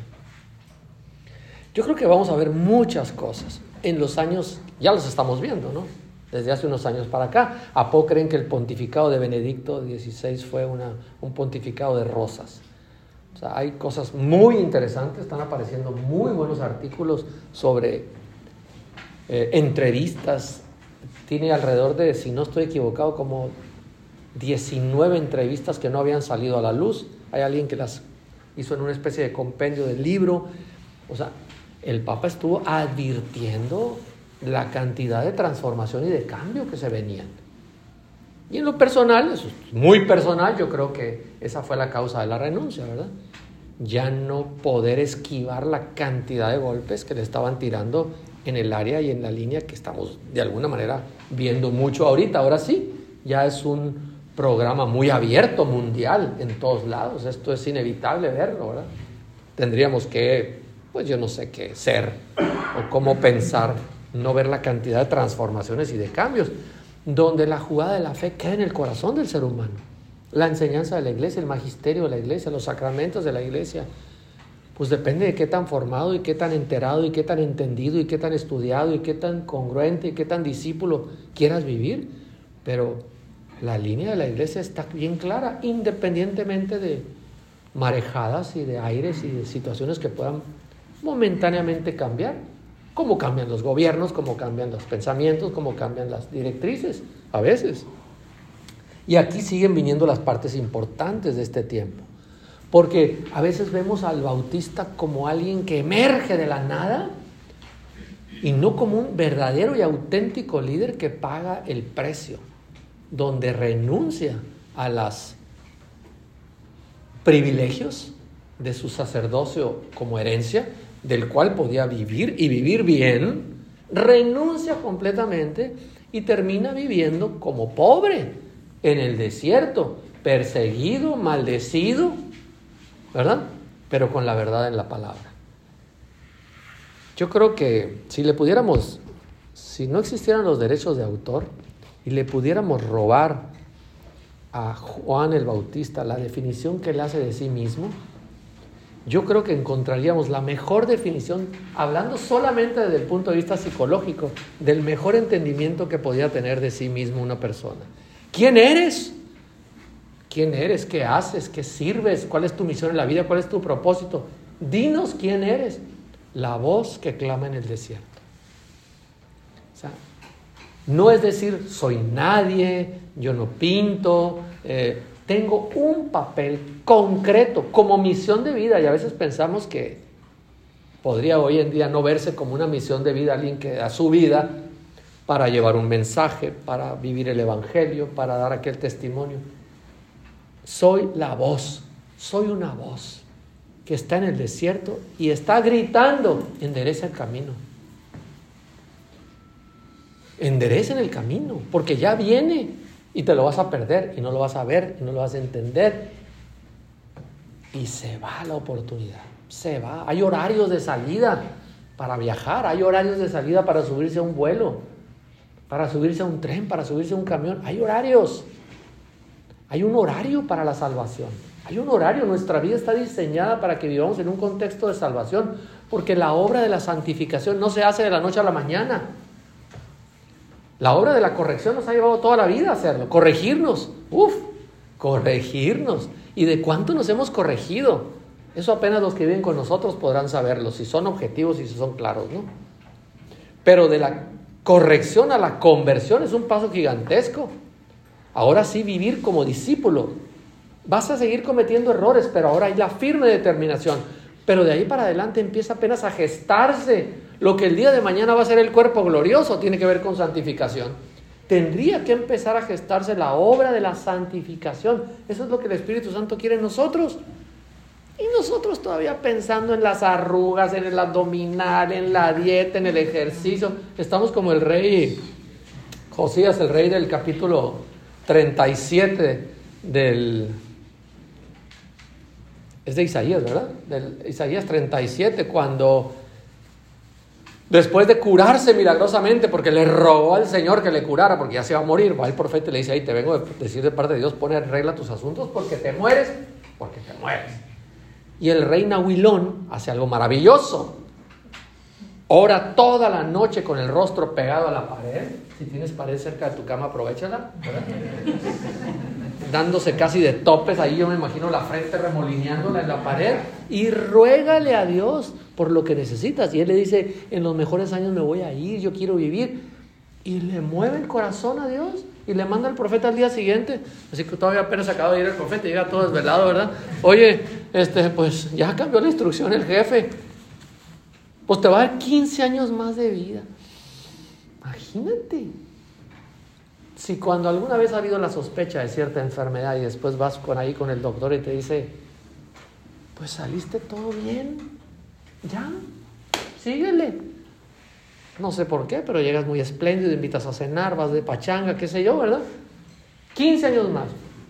Yo creo que vamos a ver muchas cosas en los años, ya los estamos viendo, ¿no? Desde hace unos años para acá. ¿A poco creen que el pontificado de Benedicto dieciséis fue una, un pontificado de rosas? O sea, hay cosas muy interesantes, están apareciendo muy buenos artículos sobre eh, entrevistas. Tiene alrededor de, si no estoy equivocado, como diecinueve entrevistas que no habían salido a la luz. Hay alguien que las hizo en una especie de compendio del libro. O sea, el Papa estuvo advirtiendo la cantidad de transformación y de cambio que se venían. Y en lo personal, eso es muy personal, yo creo que esa fue la causa de la renuncia, ¿verdad? Ya no poder esquivar la cantidad de golpes que le estaban tirando en el área y en la línea que estamos de alguna manera viendo mucho ahorita. Ahora sí, ya es un programa muy abierto, mundial, en todos lados. Esto es inevitable verlo, ¿verdad? Tendríamos que, pues yo no sé qué ser o cómo pensar, no ver la cantidad de transformaciones y de cambios, donde la jugada de la fe queda en el corazón del ser humano. La enseñanza de la iglesia, el magisterio de la iglesia, los sacramentos de la iglesia, pues depende de qué tan formado y qué tan enterado y qué tan entendido y qué tan estudiado y qué tan congruente y qué tan discípulo quieras vivir. Pero la línea de la iglesia está bien clara, independientemente de marejadas y de aires y de situaciones que puedan momentáneamente cambiar. Cómo cambian los gobiernos, cómo cambian los pensamientos, cómo cambian las directrices, a veces. Y aquí siguen viniendo las partes importantes de este tiempo. Porque a veces vemos al Bautista como alguien que emerge de la nada y no como un verdadero y auténtico líder que paga el precio, donde renuncia a los privilegios de su sacerdocio como herencia, del cual podía vivir y vivir bien, renuncia completamente y termina viviendo como pobre en el desierto, perseguido, maldecido, ¿verdad? Pero con la verdad en la palabra. Yo creo que si le pudiéramos, si no existieran los derechos de autor y le pudiéramos robar a Juan el Bautista la definición que él hace de sí mismo, yo creo que encontraríamos la mejor definición, hablando solamente desde el punto de vista psicológico, del mejor entendimiento que podía tener de sí mismo una persona. ¿Quién eres? ¿Quién eres? ¿Qué haces? ¿Qué sirves? ¿Cuál es tu misión en la vida? ¿Cuál es tu propósito? Dinos quién eres. La voz que clama en el desierto. O sea, no es decir, soy nadie, yo no pinto, eh, tengo un papel concreto como misión de vida, y a veces pensamos que podría hoy en día no verse como una misión de vida alguien que da su vida para llevar un mensaje, para vivir el evangelio, para dar aquel testimonio. Soy la voz, soy una voz que está en el desierto y está gritando, endereza el camino. Enderecen el camino, porque ya viene y te lo vas a perder y no lo vas a ver y no lo vas a entender. Y se va la oportunidad, se va. Hay horarios de salida para viajar, hay horarios de salida para subirse a un vuelo, para subirse a un tren, para subirse a un camión. Hay horarios. Hay un horario para la salvación. Hay un horario. Nuestra vida está diseñada para que vivamos en un contexto de salvación, porque la obra de la santificación no se hace de la noche a la mañana. La obra de la corrección nos ha llevado toda la vida a hacerlo. Corregirnos. Uf, corregirnos. ¿Y de cuánto nos hemos corregido? Eso apenas los que viven con nosotros podrán saberlo, si son objetivos y si son claros, ¿no? Pero de la corrección a la conversión es un paso gigantesco. Ahora sí, vivir como discípulo. Vas a seguir cometiendo errores, pero ahora hay la firme determinación. Pero de ahí para adelante empieza apenas a gestarse lo que el día de mañana va a ser el cuerpo glorioso. Tiene que ver con santificación. Tendría que empezar a gestarse la obra de la santificación. Eso es lo que el Espíritu Santo quiere en nosotros. Y nosotros todavía pensando en las arrugas, en el abdominal, en la dieta, en el ejercicio. Estamos como el rey Josías, el rey del capítulo treinta y siete del... Es de Isaías, ¿verdad? Del Isaías treinta y siete, cuando después de curarse milagrosamente, porque le rogó al Señor que le curara, porque ya se va a morir, va el profeta y le dice, ahí te vengo a decir de parte de Dios, pone en regla tus asuntos, porque te mueres, porque te mueres. Y el rey Nahuilón hace algo maravilloso. Ora toda la noche con el rostro pegado a la pared. Si tienes pared cerca de tu cama, aprovéchala, ¿verdad? Dándose casi de topes, ahí yo me imagino la frente remolineándola en la pared, y ruégale a Dios por lo que necesitas. Y él le dice, en los mejores años me voy a ir, yo quiero vivir. Y le mueve el corazón a Dios y le manda al profeta al día siguiente. Así que todavía apenas acaba de ir el profeta y llega todo desvelado, ¿verdad? Oye, este, pues ya cambió la instrucción el jefe. Pues te va a dar quince años más de vida. Imagínate. Si cuando alguna vez ha habido la sospecha de cierta enfermedad y después vas con ahí con el doctor y te dice, pues saliste todo bien, ya, síguele. No sé por qué, pero llegas muy espléndido, invitas a cenar, vas de pachanga, qué sé yo, ¿verdad? quince años más.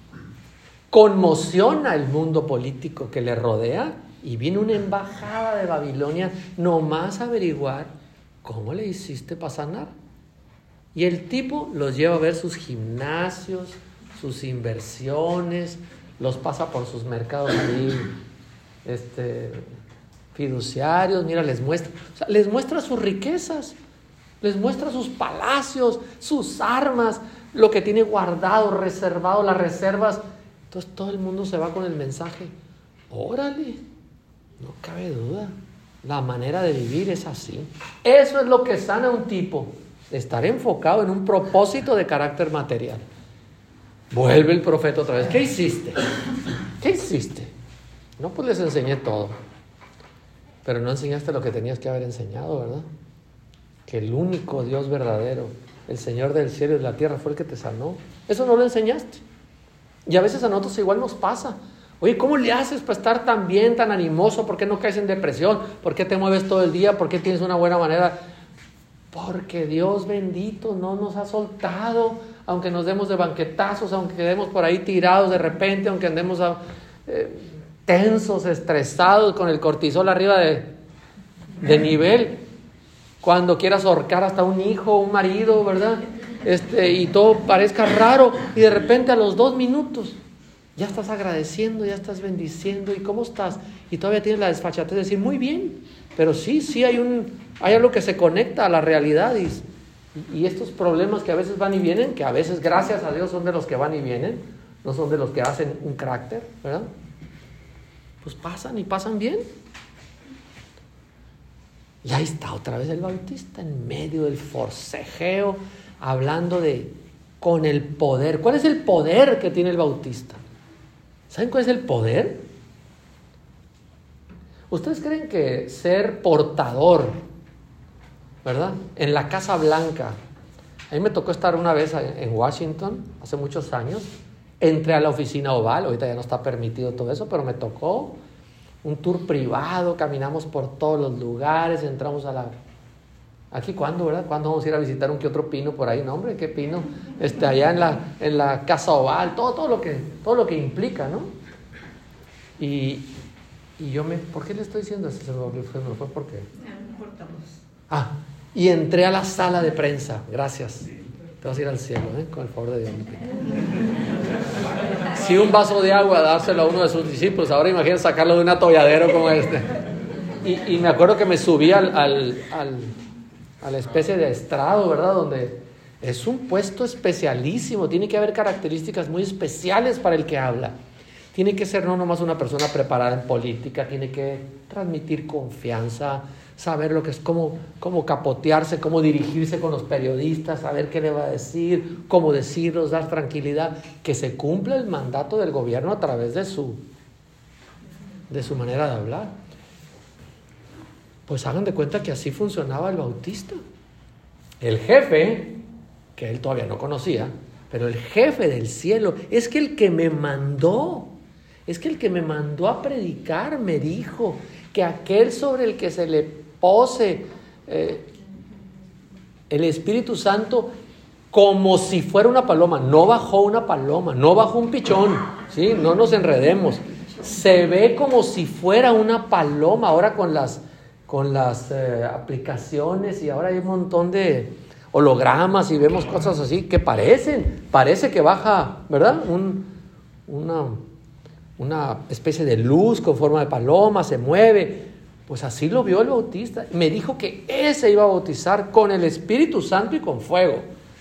Conmociona el mundo político que le rodea y viene una embajada de Babilonia nomás a averiguar cómo le hiciste para sanar. Y el tipo los lleva a ver sus gimnasios, sus inversiones, los pasa por sus mercados ahí, este, fiduciarios, mira, les muestra, o sea, les muestra sus riquezas, les muestra sus palacios, sus armas, lo que tiene guardado, reservado, las reservas. Entonces todo el mundo se va con el mensaje. Órale, no cabe duda, la manera de vivir es así. Eso es lo que sana a un tipo. Estar enfocado en un propósito de carácter material. Vuelve el profeta otra vez. ¿Qué hiciste? ¿Qué hiciste? No, pues les enseñé todo. Pero no enseñaste lo que tenías que haber enseñado, ¿verdad? Que el único Dios verdadero, el Señor del cielo y de la tierra, fue el que te sanó. Eso no lo enseñaste. Y a veces a nosotros igual nos pasa. Oye, ¿cómo le haces para estar tan bien, tan animoso? ¿Por qué no caes en depresión? ¿Por qué te mueves todo el día? ¿Por qué tienes una buena manera? Porque Dios bendito no nos ha soltado, aunque nos demos de banquetazos, aunque quedemos por ahí tirados de repente, aunque andemos a, eh, tensos, estresados, con el cortisol arriba de, de nivel. Cuando quieras ahorcar hasta un hijo, un marido, ¿verdad? Este, y todo parezca raro, y de repente a los dos minutos Ya estás agradeciendo, ya estás bendiciendo. ¿Y cómo estás? Y todavía tienes la desfachatez de decir, muy bien. Pero sí, sí hay un, hay algo que se conecta a la realidad. Y, y estos problemas que a veces van y vienen, que a veces, gracias a Dios, son de los que van y vienen, no son de los que hacen un carácter, ¿verdad? Pues pasan y pasan bien. Y ahí está otra vez el Bautista en medio del forcejeo, hablando de con el poder. ¿Cuál es el poder que tiene el Bautista? ¿Saben cuál es el poder? ¿Ustedes creen que ser portador, ¿verdad? En la Casa Blanca. A mí me tocó estar una vez en Washington, hace muchos años. Entré a la oficina oval, ahorita ya no está permitido todo eso, pero me tocó un tour privado, caminamos por todos los lugares, entramos a la... Aquí, ¿cuándo, verdad? ¿Cuándo vamos a ir a visitar un que otro pino por ahí? No, hombre, ¿qué pino? Este, allá en la, en la Casa Oval, todo, todo, lo que, todo lo que implica, ¿no? Y, y yo me... ¿Por qué le estoy diciendo eso? Se me olvidó, se me fue, ¿por qué? Ah, y entré a la sala de prensa. Gracias. Te vas a ir al cielo, ¿eh? Con el favor de Dios. Si un vaso de agua dárselo a uno de sus discípulos, ahora imagínense sacarlo de un atolladero como este. Y, y me acuerdo que me subí al, al, al, a la especie de estrado, ¿verdad? Donde es un puesto especialísimo. Tiene que haber características muy especiales para el que habla. Tiene que ser no nomás una persona preparada en política, tiene que transmitir confianza, saber lo que es, cómo, cómo capotearse, cómo dirigirse con los periodistas, saber qué le va a decir, cómo decirlos, dar tranquilidad, que se cumpla el mandato del gobierno a través de su, de su manera de hablar. Pues hagan de cuenta que así funcionaba el Bautista. El jefe, que él todavía no conocía, pero el jefe del cielo, es que el que me mandó, es que el que me mandó a predicar me dijo que aquel sobre el que se le pose eh, el Espíritu Santo como si fuera una paloma, no bajó una paloma, no bajó un pichón, ¿sí? No nos enredemos, se ve como si fuera una paloma ahora con las, con las eh, aplicaciones, y ahora hay un montón de hologramas y vemos cosas así que parecen, parece que baja, ¿verdad? Un, una, una especie de luz con forma de paloma, se mueve. Pues así lo vio el Bautista. Me dijo que ese iba a bautizar con el Espíritu Santo y con fuego.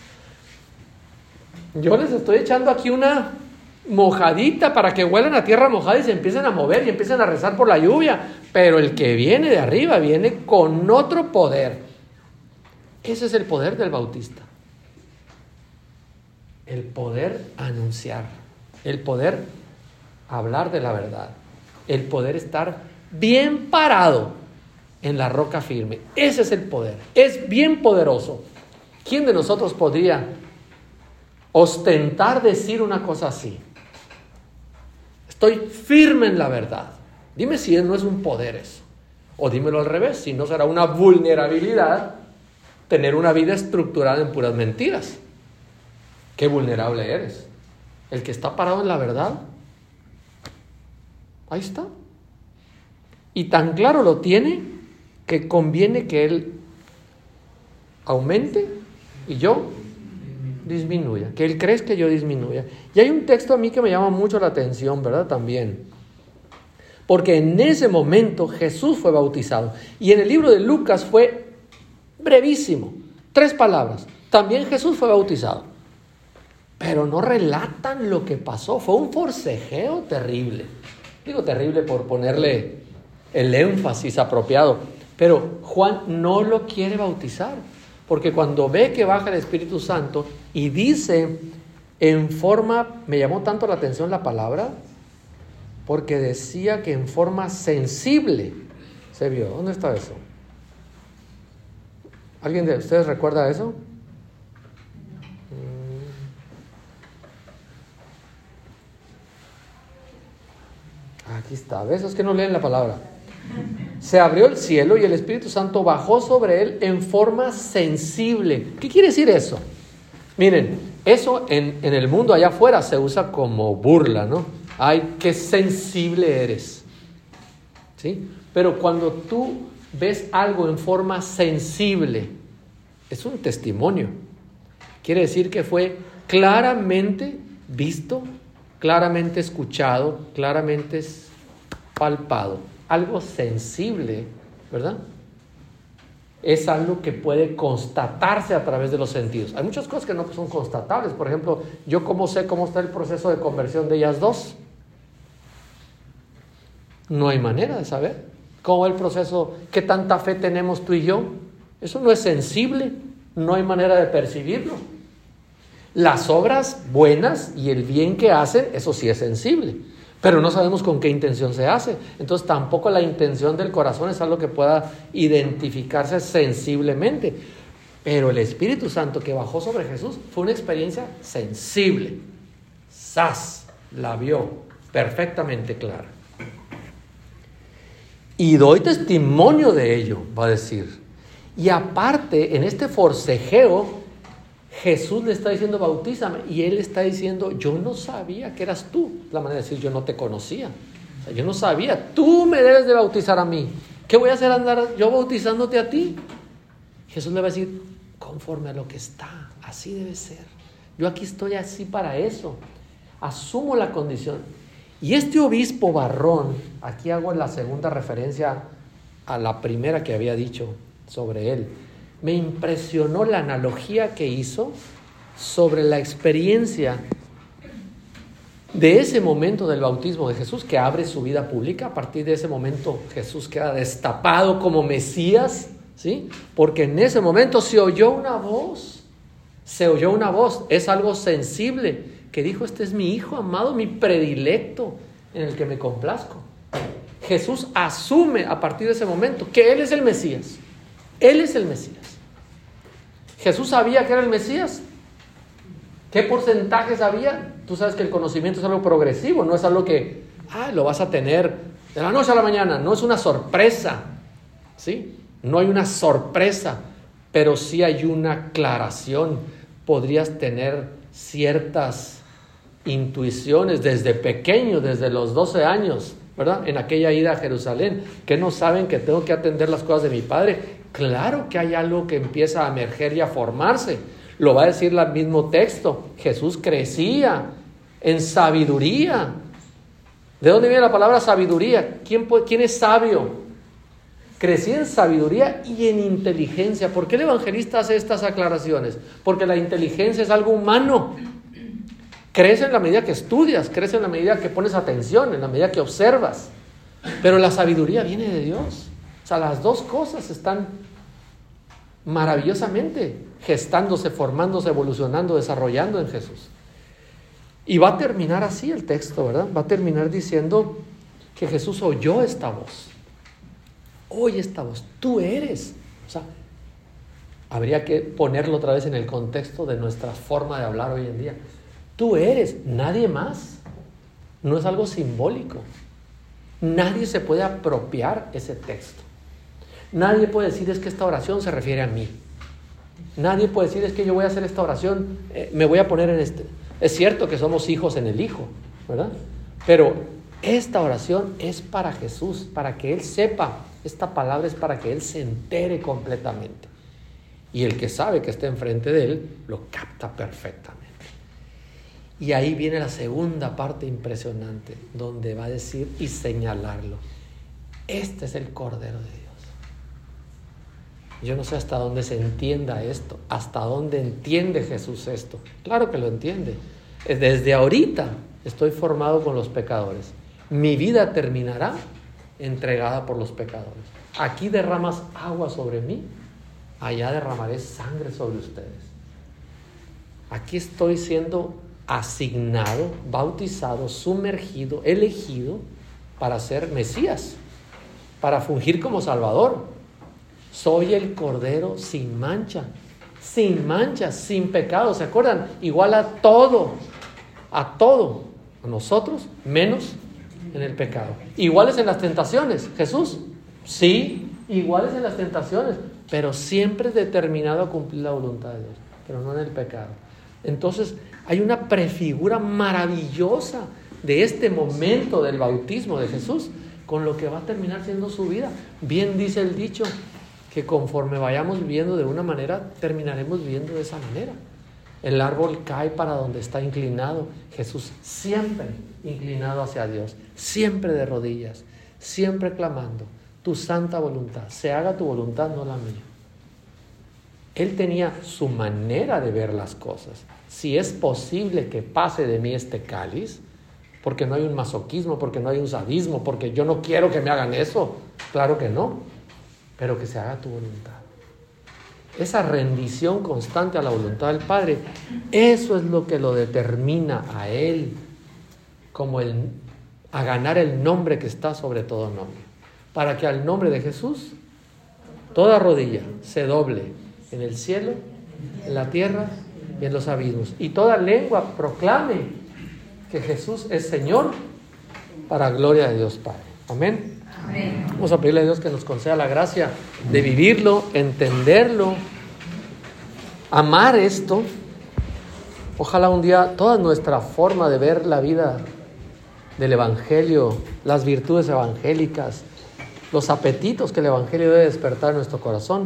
Yo les estoy echando aquí una mojadita para que huelan a tierra mojada y se empiecen a mover y empiecen a rezar por la lluvia. Pero el que viene de arriba viene con otro poder. Ese es el poder del Bautista. El poder anunciar, el poder hablar de la verdad, el poder estar bien parado en la roca firme. Ese es el poder, es bien poderoso. ¿Quién de nosotros podría ostentar decir una cosa así? Estoy firme en la verdad. Dime si no es un poder eso. O dímelo al revés, si no será una vulnerabilidad tener una vida estructurada en puras mentiras. Qué vulnerable eres. El que está parado en la verdad, ahí está. Y tan claro lo tiene que conviene que él aumente y yo disminuya. Que él crezca que yo disminuya. Y hay un texto a mí que me llama mucho la atención, ¿verdad? También. Porque en ese momento Jesús fue bautizado. Y en el libro de Lucas fue brevísimo. Tres palabras. También Jesús fue bautizado. Pero no relatan lo que pasó. Fue un forcejeo terrible. Digo terrible por ponerle el énfasis apropiado. Pero Juan no lo quiere bautizar. Porque cuando ve que baja el Espíritu Santo y dice en forma, me llamó tanto la atención la palabra, porque decía que en forma sensible se vio. ¿Dónde está eso? ¿Alguien de ustedes recuerda eso? Aquí está, ¿ves? Es que no leen la palabra. Se abrió el cielo y el Espíritu Santo bajó sobre él en forma sensible. ¿Qué quiere decir eso? Miren, eso en, en el mundo allá afuera se usa como burla, ¿no? Ay, qué sensible eres. ¿Sí? Pero cuando tú ves algo en forma sensible, es un testimonio. Quiere decir que fue claramente visto, claramente escuchado, claramente palpado, algo sensible, ¿verdad? Es algo que puede constatarse a través de los sentidos. Hay muchas cosas que no son constatables. Por ejemplo, yo cómo sé cómo está el proceso de conversión de ellas dos. No hay manera de saber cómo va el proceso, qué tanta fe tenemos tú y yo. Eso no es sensible, no hay manera de percibirlo. Las obras buenas y el bien que hacen, eso sí es sensible, pero no sabemos con qué intención se hace. Entonces tampoco la intención del corazón es algo que pueda identificarse sensiblemente. Pero el Espíritu Santo que bajó sobre Jesús fue una experiencia sensible. ¡Sas! La vio perfectamente clara. Y doy testimonio de ello, va a decir. Y aparte, en este forcejeo, Jesús le está diciendo, bautízame, y él está diciendo, yo no sabía que eras tú. La manera de decir, yo no te conocía. O sea, yo no sabía, tú me debes de bautizar a mí. ¿Qué voy a hacer andar yo bautizándote a ti? Jesús le va a decir, conforme a lo que está, así debe ser. Yo aquí estoy así para eso. Asumo la condición. Y este obispo Barrón, aquí hago la segunda referencia a la primera que había dicho sobre él. Me impresionó la analogía que hizo sobre la experiencia de ese momento del bautismo de Jesús, que abre su vida pública. A partir de ese momento Jesús queda destapado como Mesías, ¿sí? Porque en ese momento se oyó una voz, se oyó una voz, es algo sensible, que dijo, este es mi hijo amado, mi predilecto, en el que me complazco. Jesús asume a partir de ese momento que Él es el Mesías. Él es el Mesías. ¿Jesús sabía que era el Mesías? ¿Qué porcentaje sabía? Tú sabes que el conocimiento es algo progresivo, no es algo que ah, lo vas a tener de la noche a la mañana, no es una sorpresa, ¿sí? No hay una sorpresa, pero sí hay una aclaración. Podrías tener ciertas intuiciones desde pequeño, desde los doce años, ¿verdad? En aquella ida a Jerusalén, que no saben que tengo que atender las cosas de mi Padre. Claro que hay algo que empieza a emerger y a formarse. Lo va a decir el mismo texto. Jesús crecía en sabiduría. ¿De dónde viene la palabra sabiduría? ¿Quién, puede, quién es sabio? Crecía en sabiduría y en inteligencia. ¿Por qué el evangelista hace estas aclaraciones? Porque la inteligencia es algo humano. Crece en la medida que estudias, crece en la medida que pones atención, en la medida que observas. Pero la sabiduría viene de Dios. O sea, las dos cosas están maravillosamente gestándose, formándose, evolucionando, desarrollando en Jesús. Y va a terminar así el texto, ¿verdad? Va a terminar diciendo que Jesús oyó esta voz. Oye esta voz, tú eres. O sea, habría que ponerlo otra vez en el contexto de nuestra forma de hablar hoy en día. Tú eres, nadie más. No es algo simbólico. Nadie se puede apropiar ese texto. Nadie puede decir es que esta oración se refiere a mí. Nadie puede decir es que yo voy a hacer esta oración, eh, me voy a poner en este. Es cierto que somos hijos en el Hijo, ¿verdad? Pero esta oración es para Jesús, para que Él sepa. Esta palabra es para que Él se entere completamente. Y el que sabe que está enfrente de Él, lo capta perfectamente. Y ahí viene la segunda parte impresionante, donde va a decir y señalarlo. Este es el Cordero de Dios. Yo no sé hasta dónde se entienda esto, hasta dónde entiende Jesús esto. Claro que lo entiende. Desde ahorita estoy formado con los pecadores. Mi vida terminará entregada por los pecadores. Aquí derramas agua sobre mí, allá derramaré sangre sobre ustedes. Aquí estoy siendo asignado, bautizado, sumergido, elegido para ser Mesías, para fungir como Salvador. Soy el Cordero sin mancha, sin mancha, sin pecado. ¿Se acuerdan? Igual a todo, a todo, a nosotros, menos en el pecado. Iguales en las tentaciones. Jesús, sí, iguales en las tentaciones, pero siempre determinado a cumplir la voluntad de Dios, pero no en el pecado. Entonces, hay una prefigura maravillosa de este momento del bautismo de Jesús, con lo que va a terminar siendo su vida. Bien dice el dicho, que conforme vayamos viviendo de una manera, terminaremos viviendo de esa manera. El árbol cae para donde está inclinado. Jesús siempre inclinado hacia Dios, siempre de rodillas, siempre clamando, tu santa voluntad, se haga tu voluntad, no la mía. Él tenía su manera de ver las cosas. Si es posible que pase de mí este cáliz, porque no hay un masoquismo, porque no hay un sadismo, porque yo no quiero que me hagan eso, claro que no, pero que se haga tu voluntad. Esa rendición constante a la voluntad del Padre, eso es lo que lo determina a Él como el, a ganar el nombre que está sobre todo nombre, para que al nombre de Jesús toda rodilla se doble en el cielo, en la tierra y en los abismos, y toda lengua proclame que Jesús es Señor, para gloria de Dios Padre. Amén. Amén. Vamos a pedirle a Dios que nos conceda la gracia de vivirlo, entenderlo, amar esto. Ojalá un día toda nuestra forma de ver la vida del Evangelio, las virtudes evangélicas, los apetitos que el Evangelio debe despertar en nuestro corazón,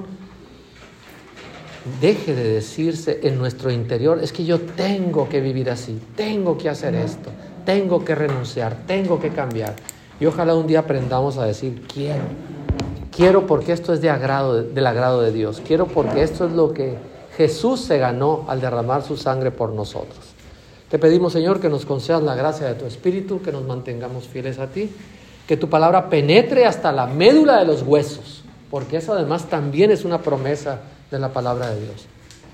deje de decirse en nuestro interior, es que yo tengo que vivir así, tengo que hacer esto, tengo que renunciar, tengo que cambiar. Y ojalá un día aprendamos a decir, quiero, quiero porque esto es de agrado, del agrado de Dios, quiero porque esto es lo que Jesús se ganó al derramar su sangre por nosotros. Te pedimos, Señor, que nos concedas la gracia de tu Espíritu, que nos mantengamos fieles a ti, que tu palabra penetre hasta la médula de los huesos, porque eso además también es una promesa de la palabra de Dios.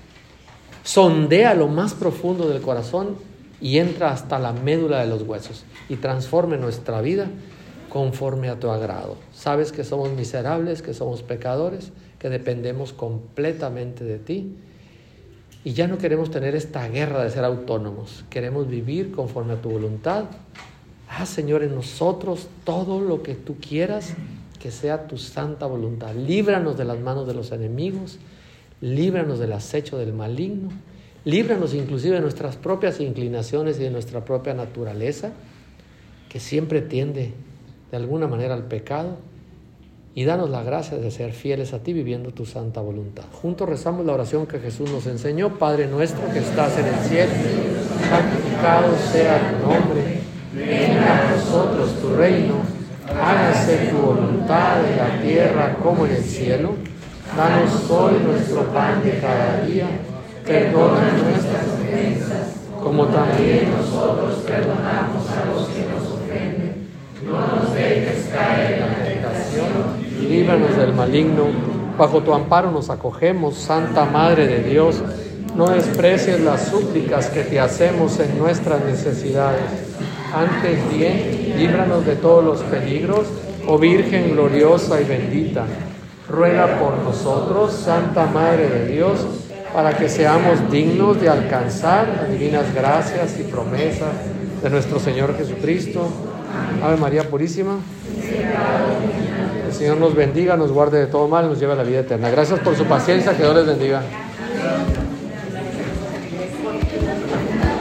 Sondea lo más profundo del corazón y entra hasta la médula de los huesos y transforme nuestra vida conforme a tu agrado. Sabes que somos miserables, que somos pecadores, que dependemos completamente de ti y ya no queremos tener esta guerra de ser autónomos. Queremos vivir conforme a tu voluntad. Haz, Señor, en nosotros todo lo que tú quieras, que sea tu santa voluntad. Líbranos de las manos de los enemigos, líbranos del acecho del maligno, líbranos inclusive de nuestras propias inclinaciones y de nuestra propia naturaleza, que siempre tiende de alguna manera al pecado, y danos la gracia de ser fieles a ti viviendo tu santa voluntad. Juntos rezamos la oración que Jesús nos enseñó. Padre nuestro que estás en el cielo, santificado sea tu nombre, venga a nosotros tu reino, hágase tu voluntad en la tierra como en el cielo. Danos hoy nuestro pan de cada día, perdona nuestras ofensas, como también nosotros perdonamos a los que nos ofenden. No nos dejes caer en la tentación y líbranos del maligno. Bajo tu amparo nos acogemos, Santa Madre de Dios. No desprecies las súplicas que te hacemos en nuestras necesidades. Antes bien, líbranos de todos los peligros, oh Virgen gloriosa y bendita. Ruega por nosotros, Santa Madre de Dios, para que seamos dignos de alcanzar las divinas gracias y promesas de nuestro Señor Jesucristo. Ave María Purísima. El Señor nos bendiga, nos guarde de todo mal y nos lleve a la vida eterna. Gracias por su paciencia, que Dios les bendiga.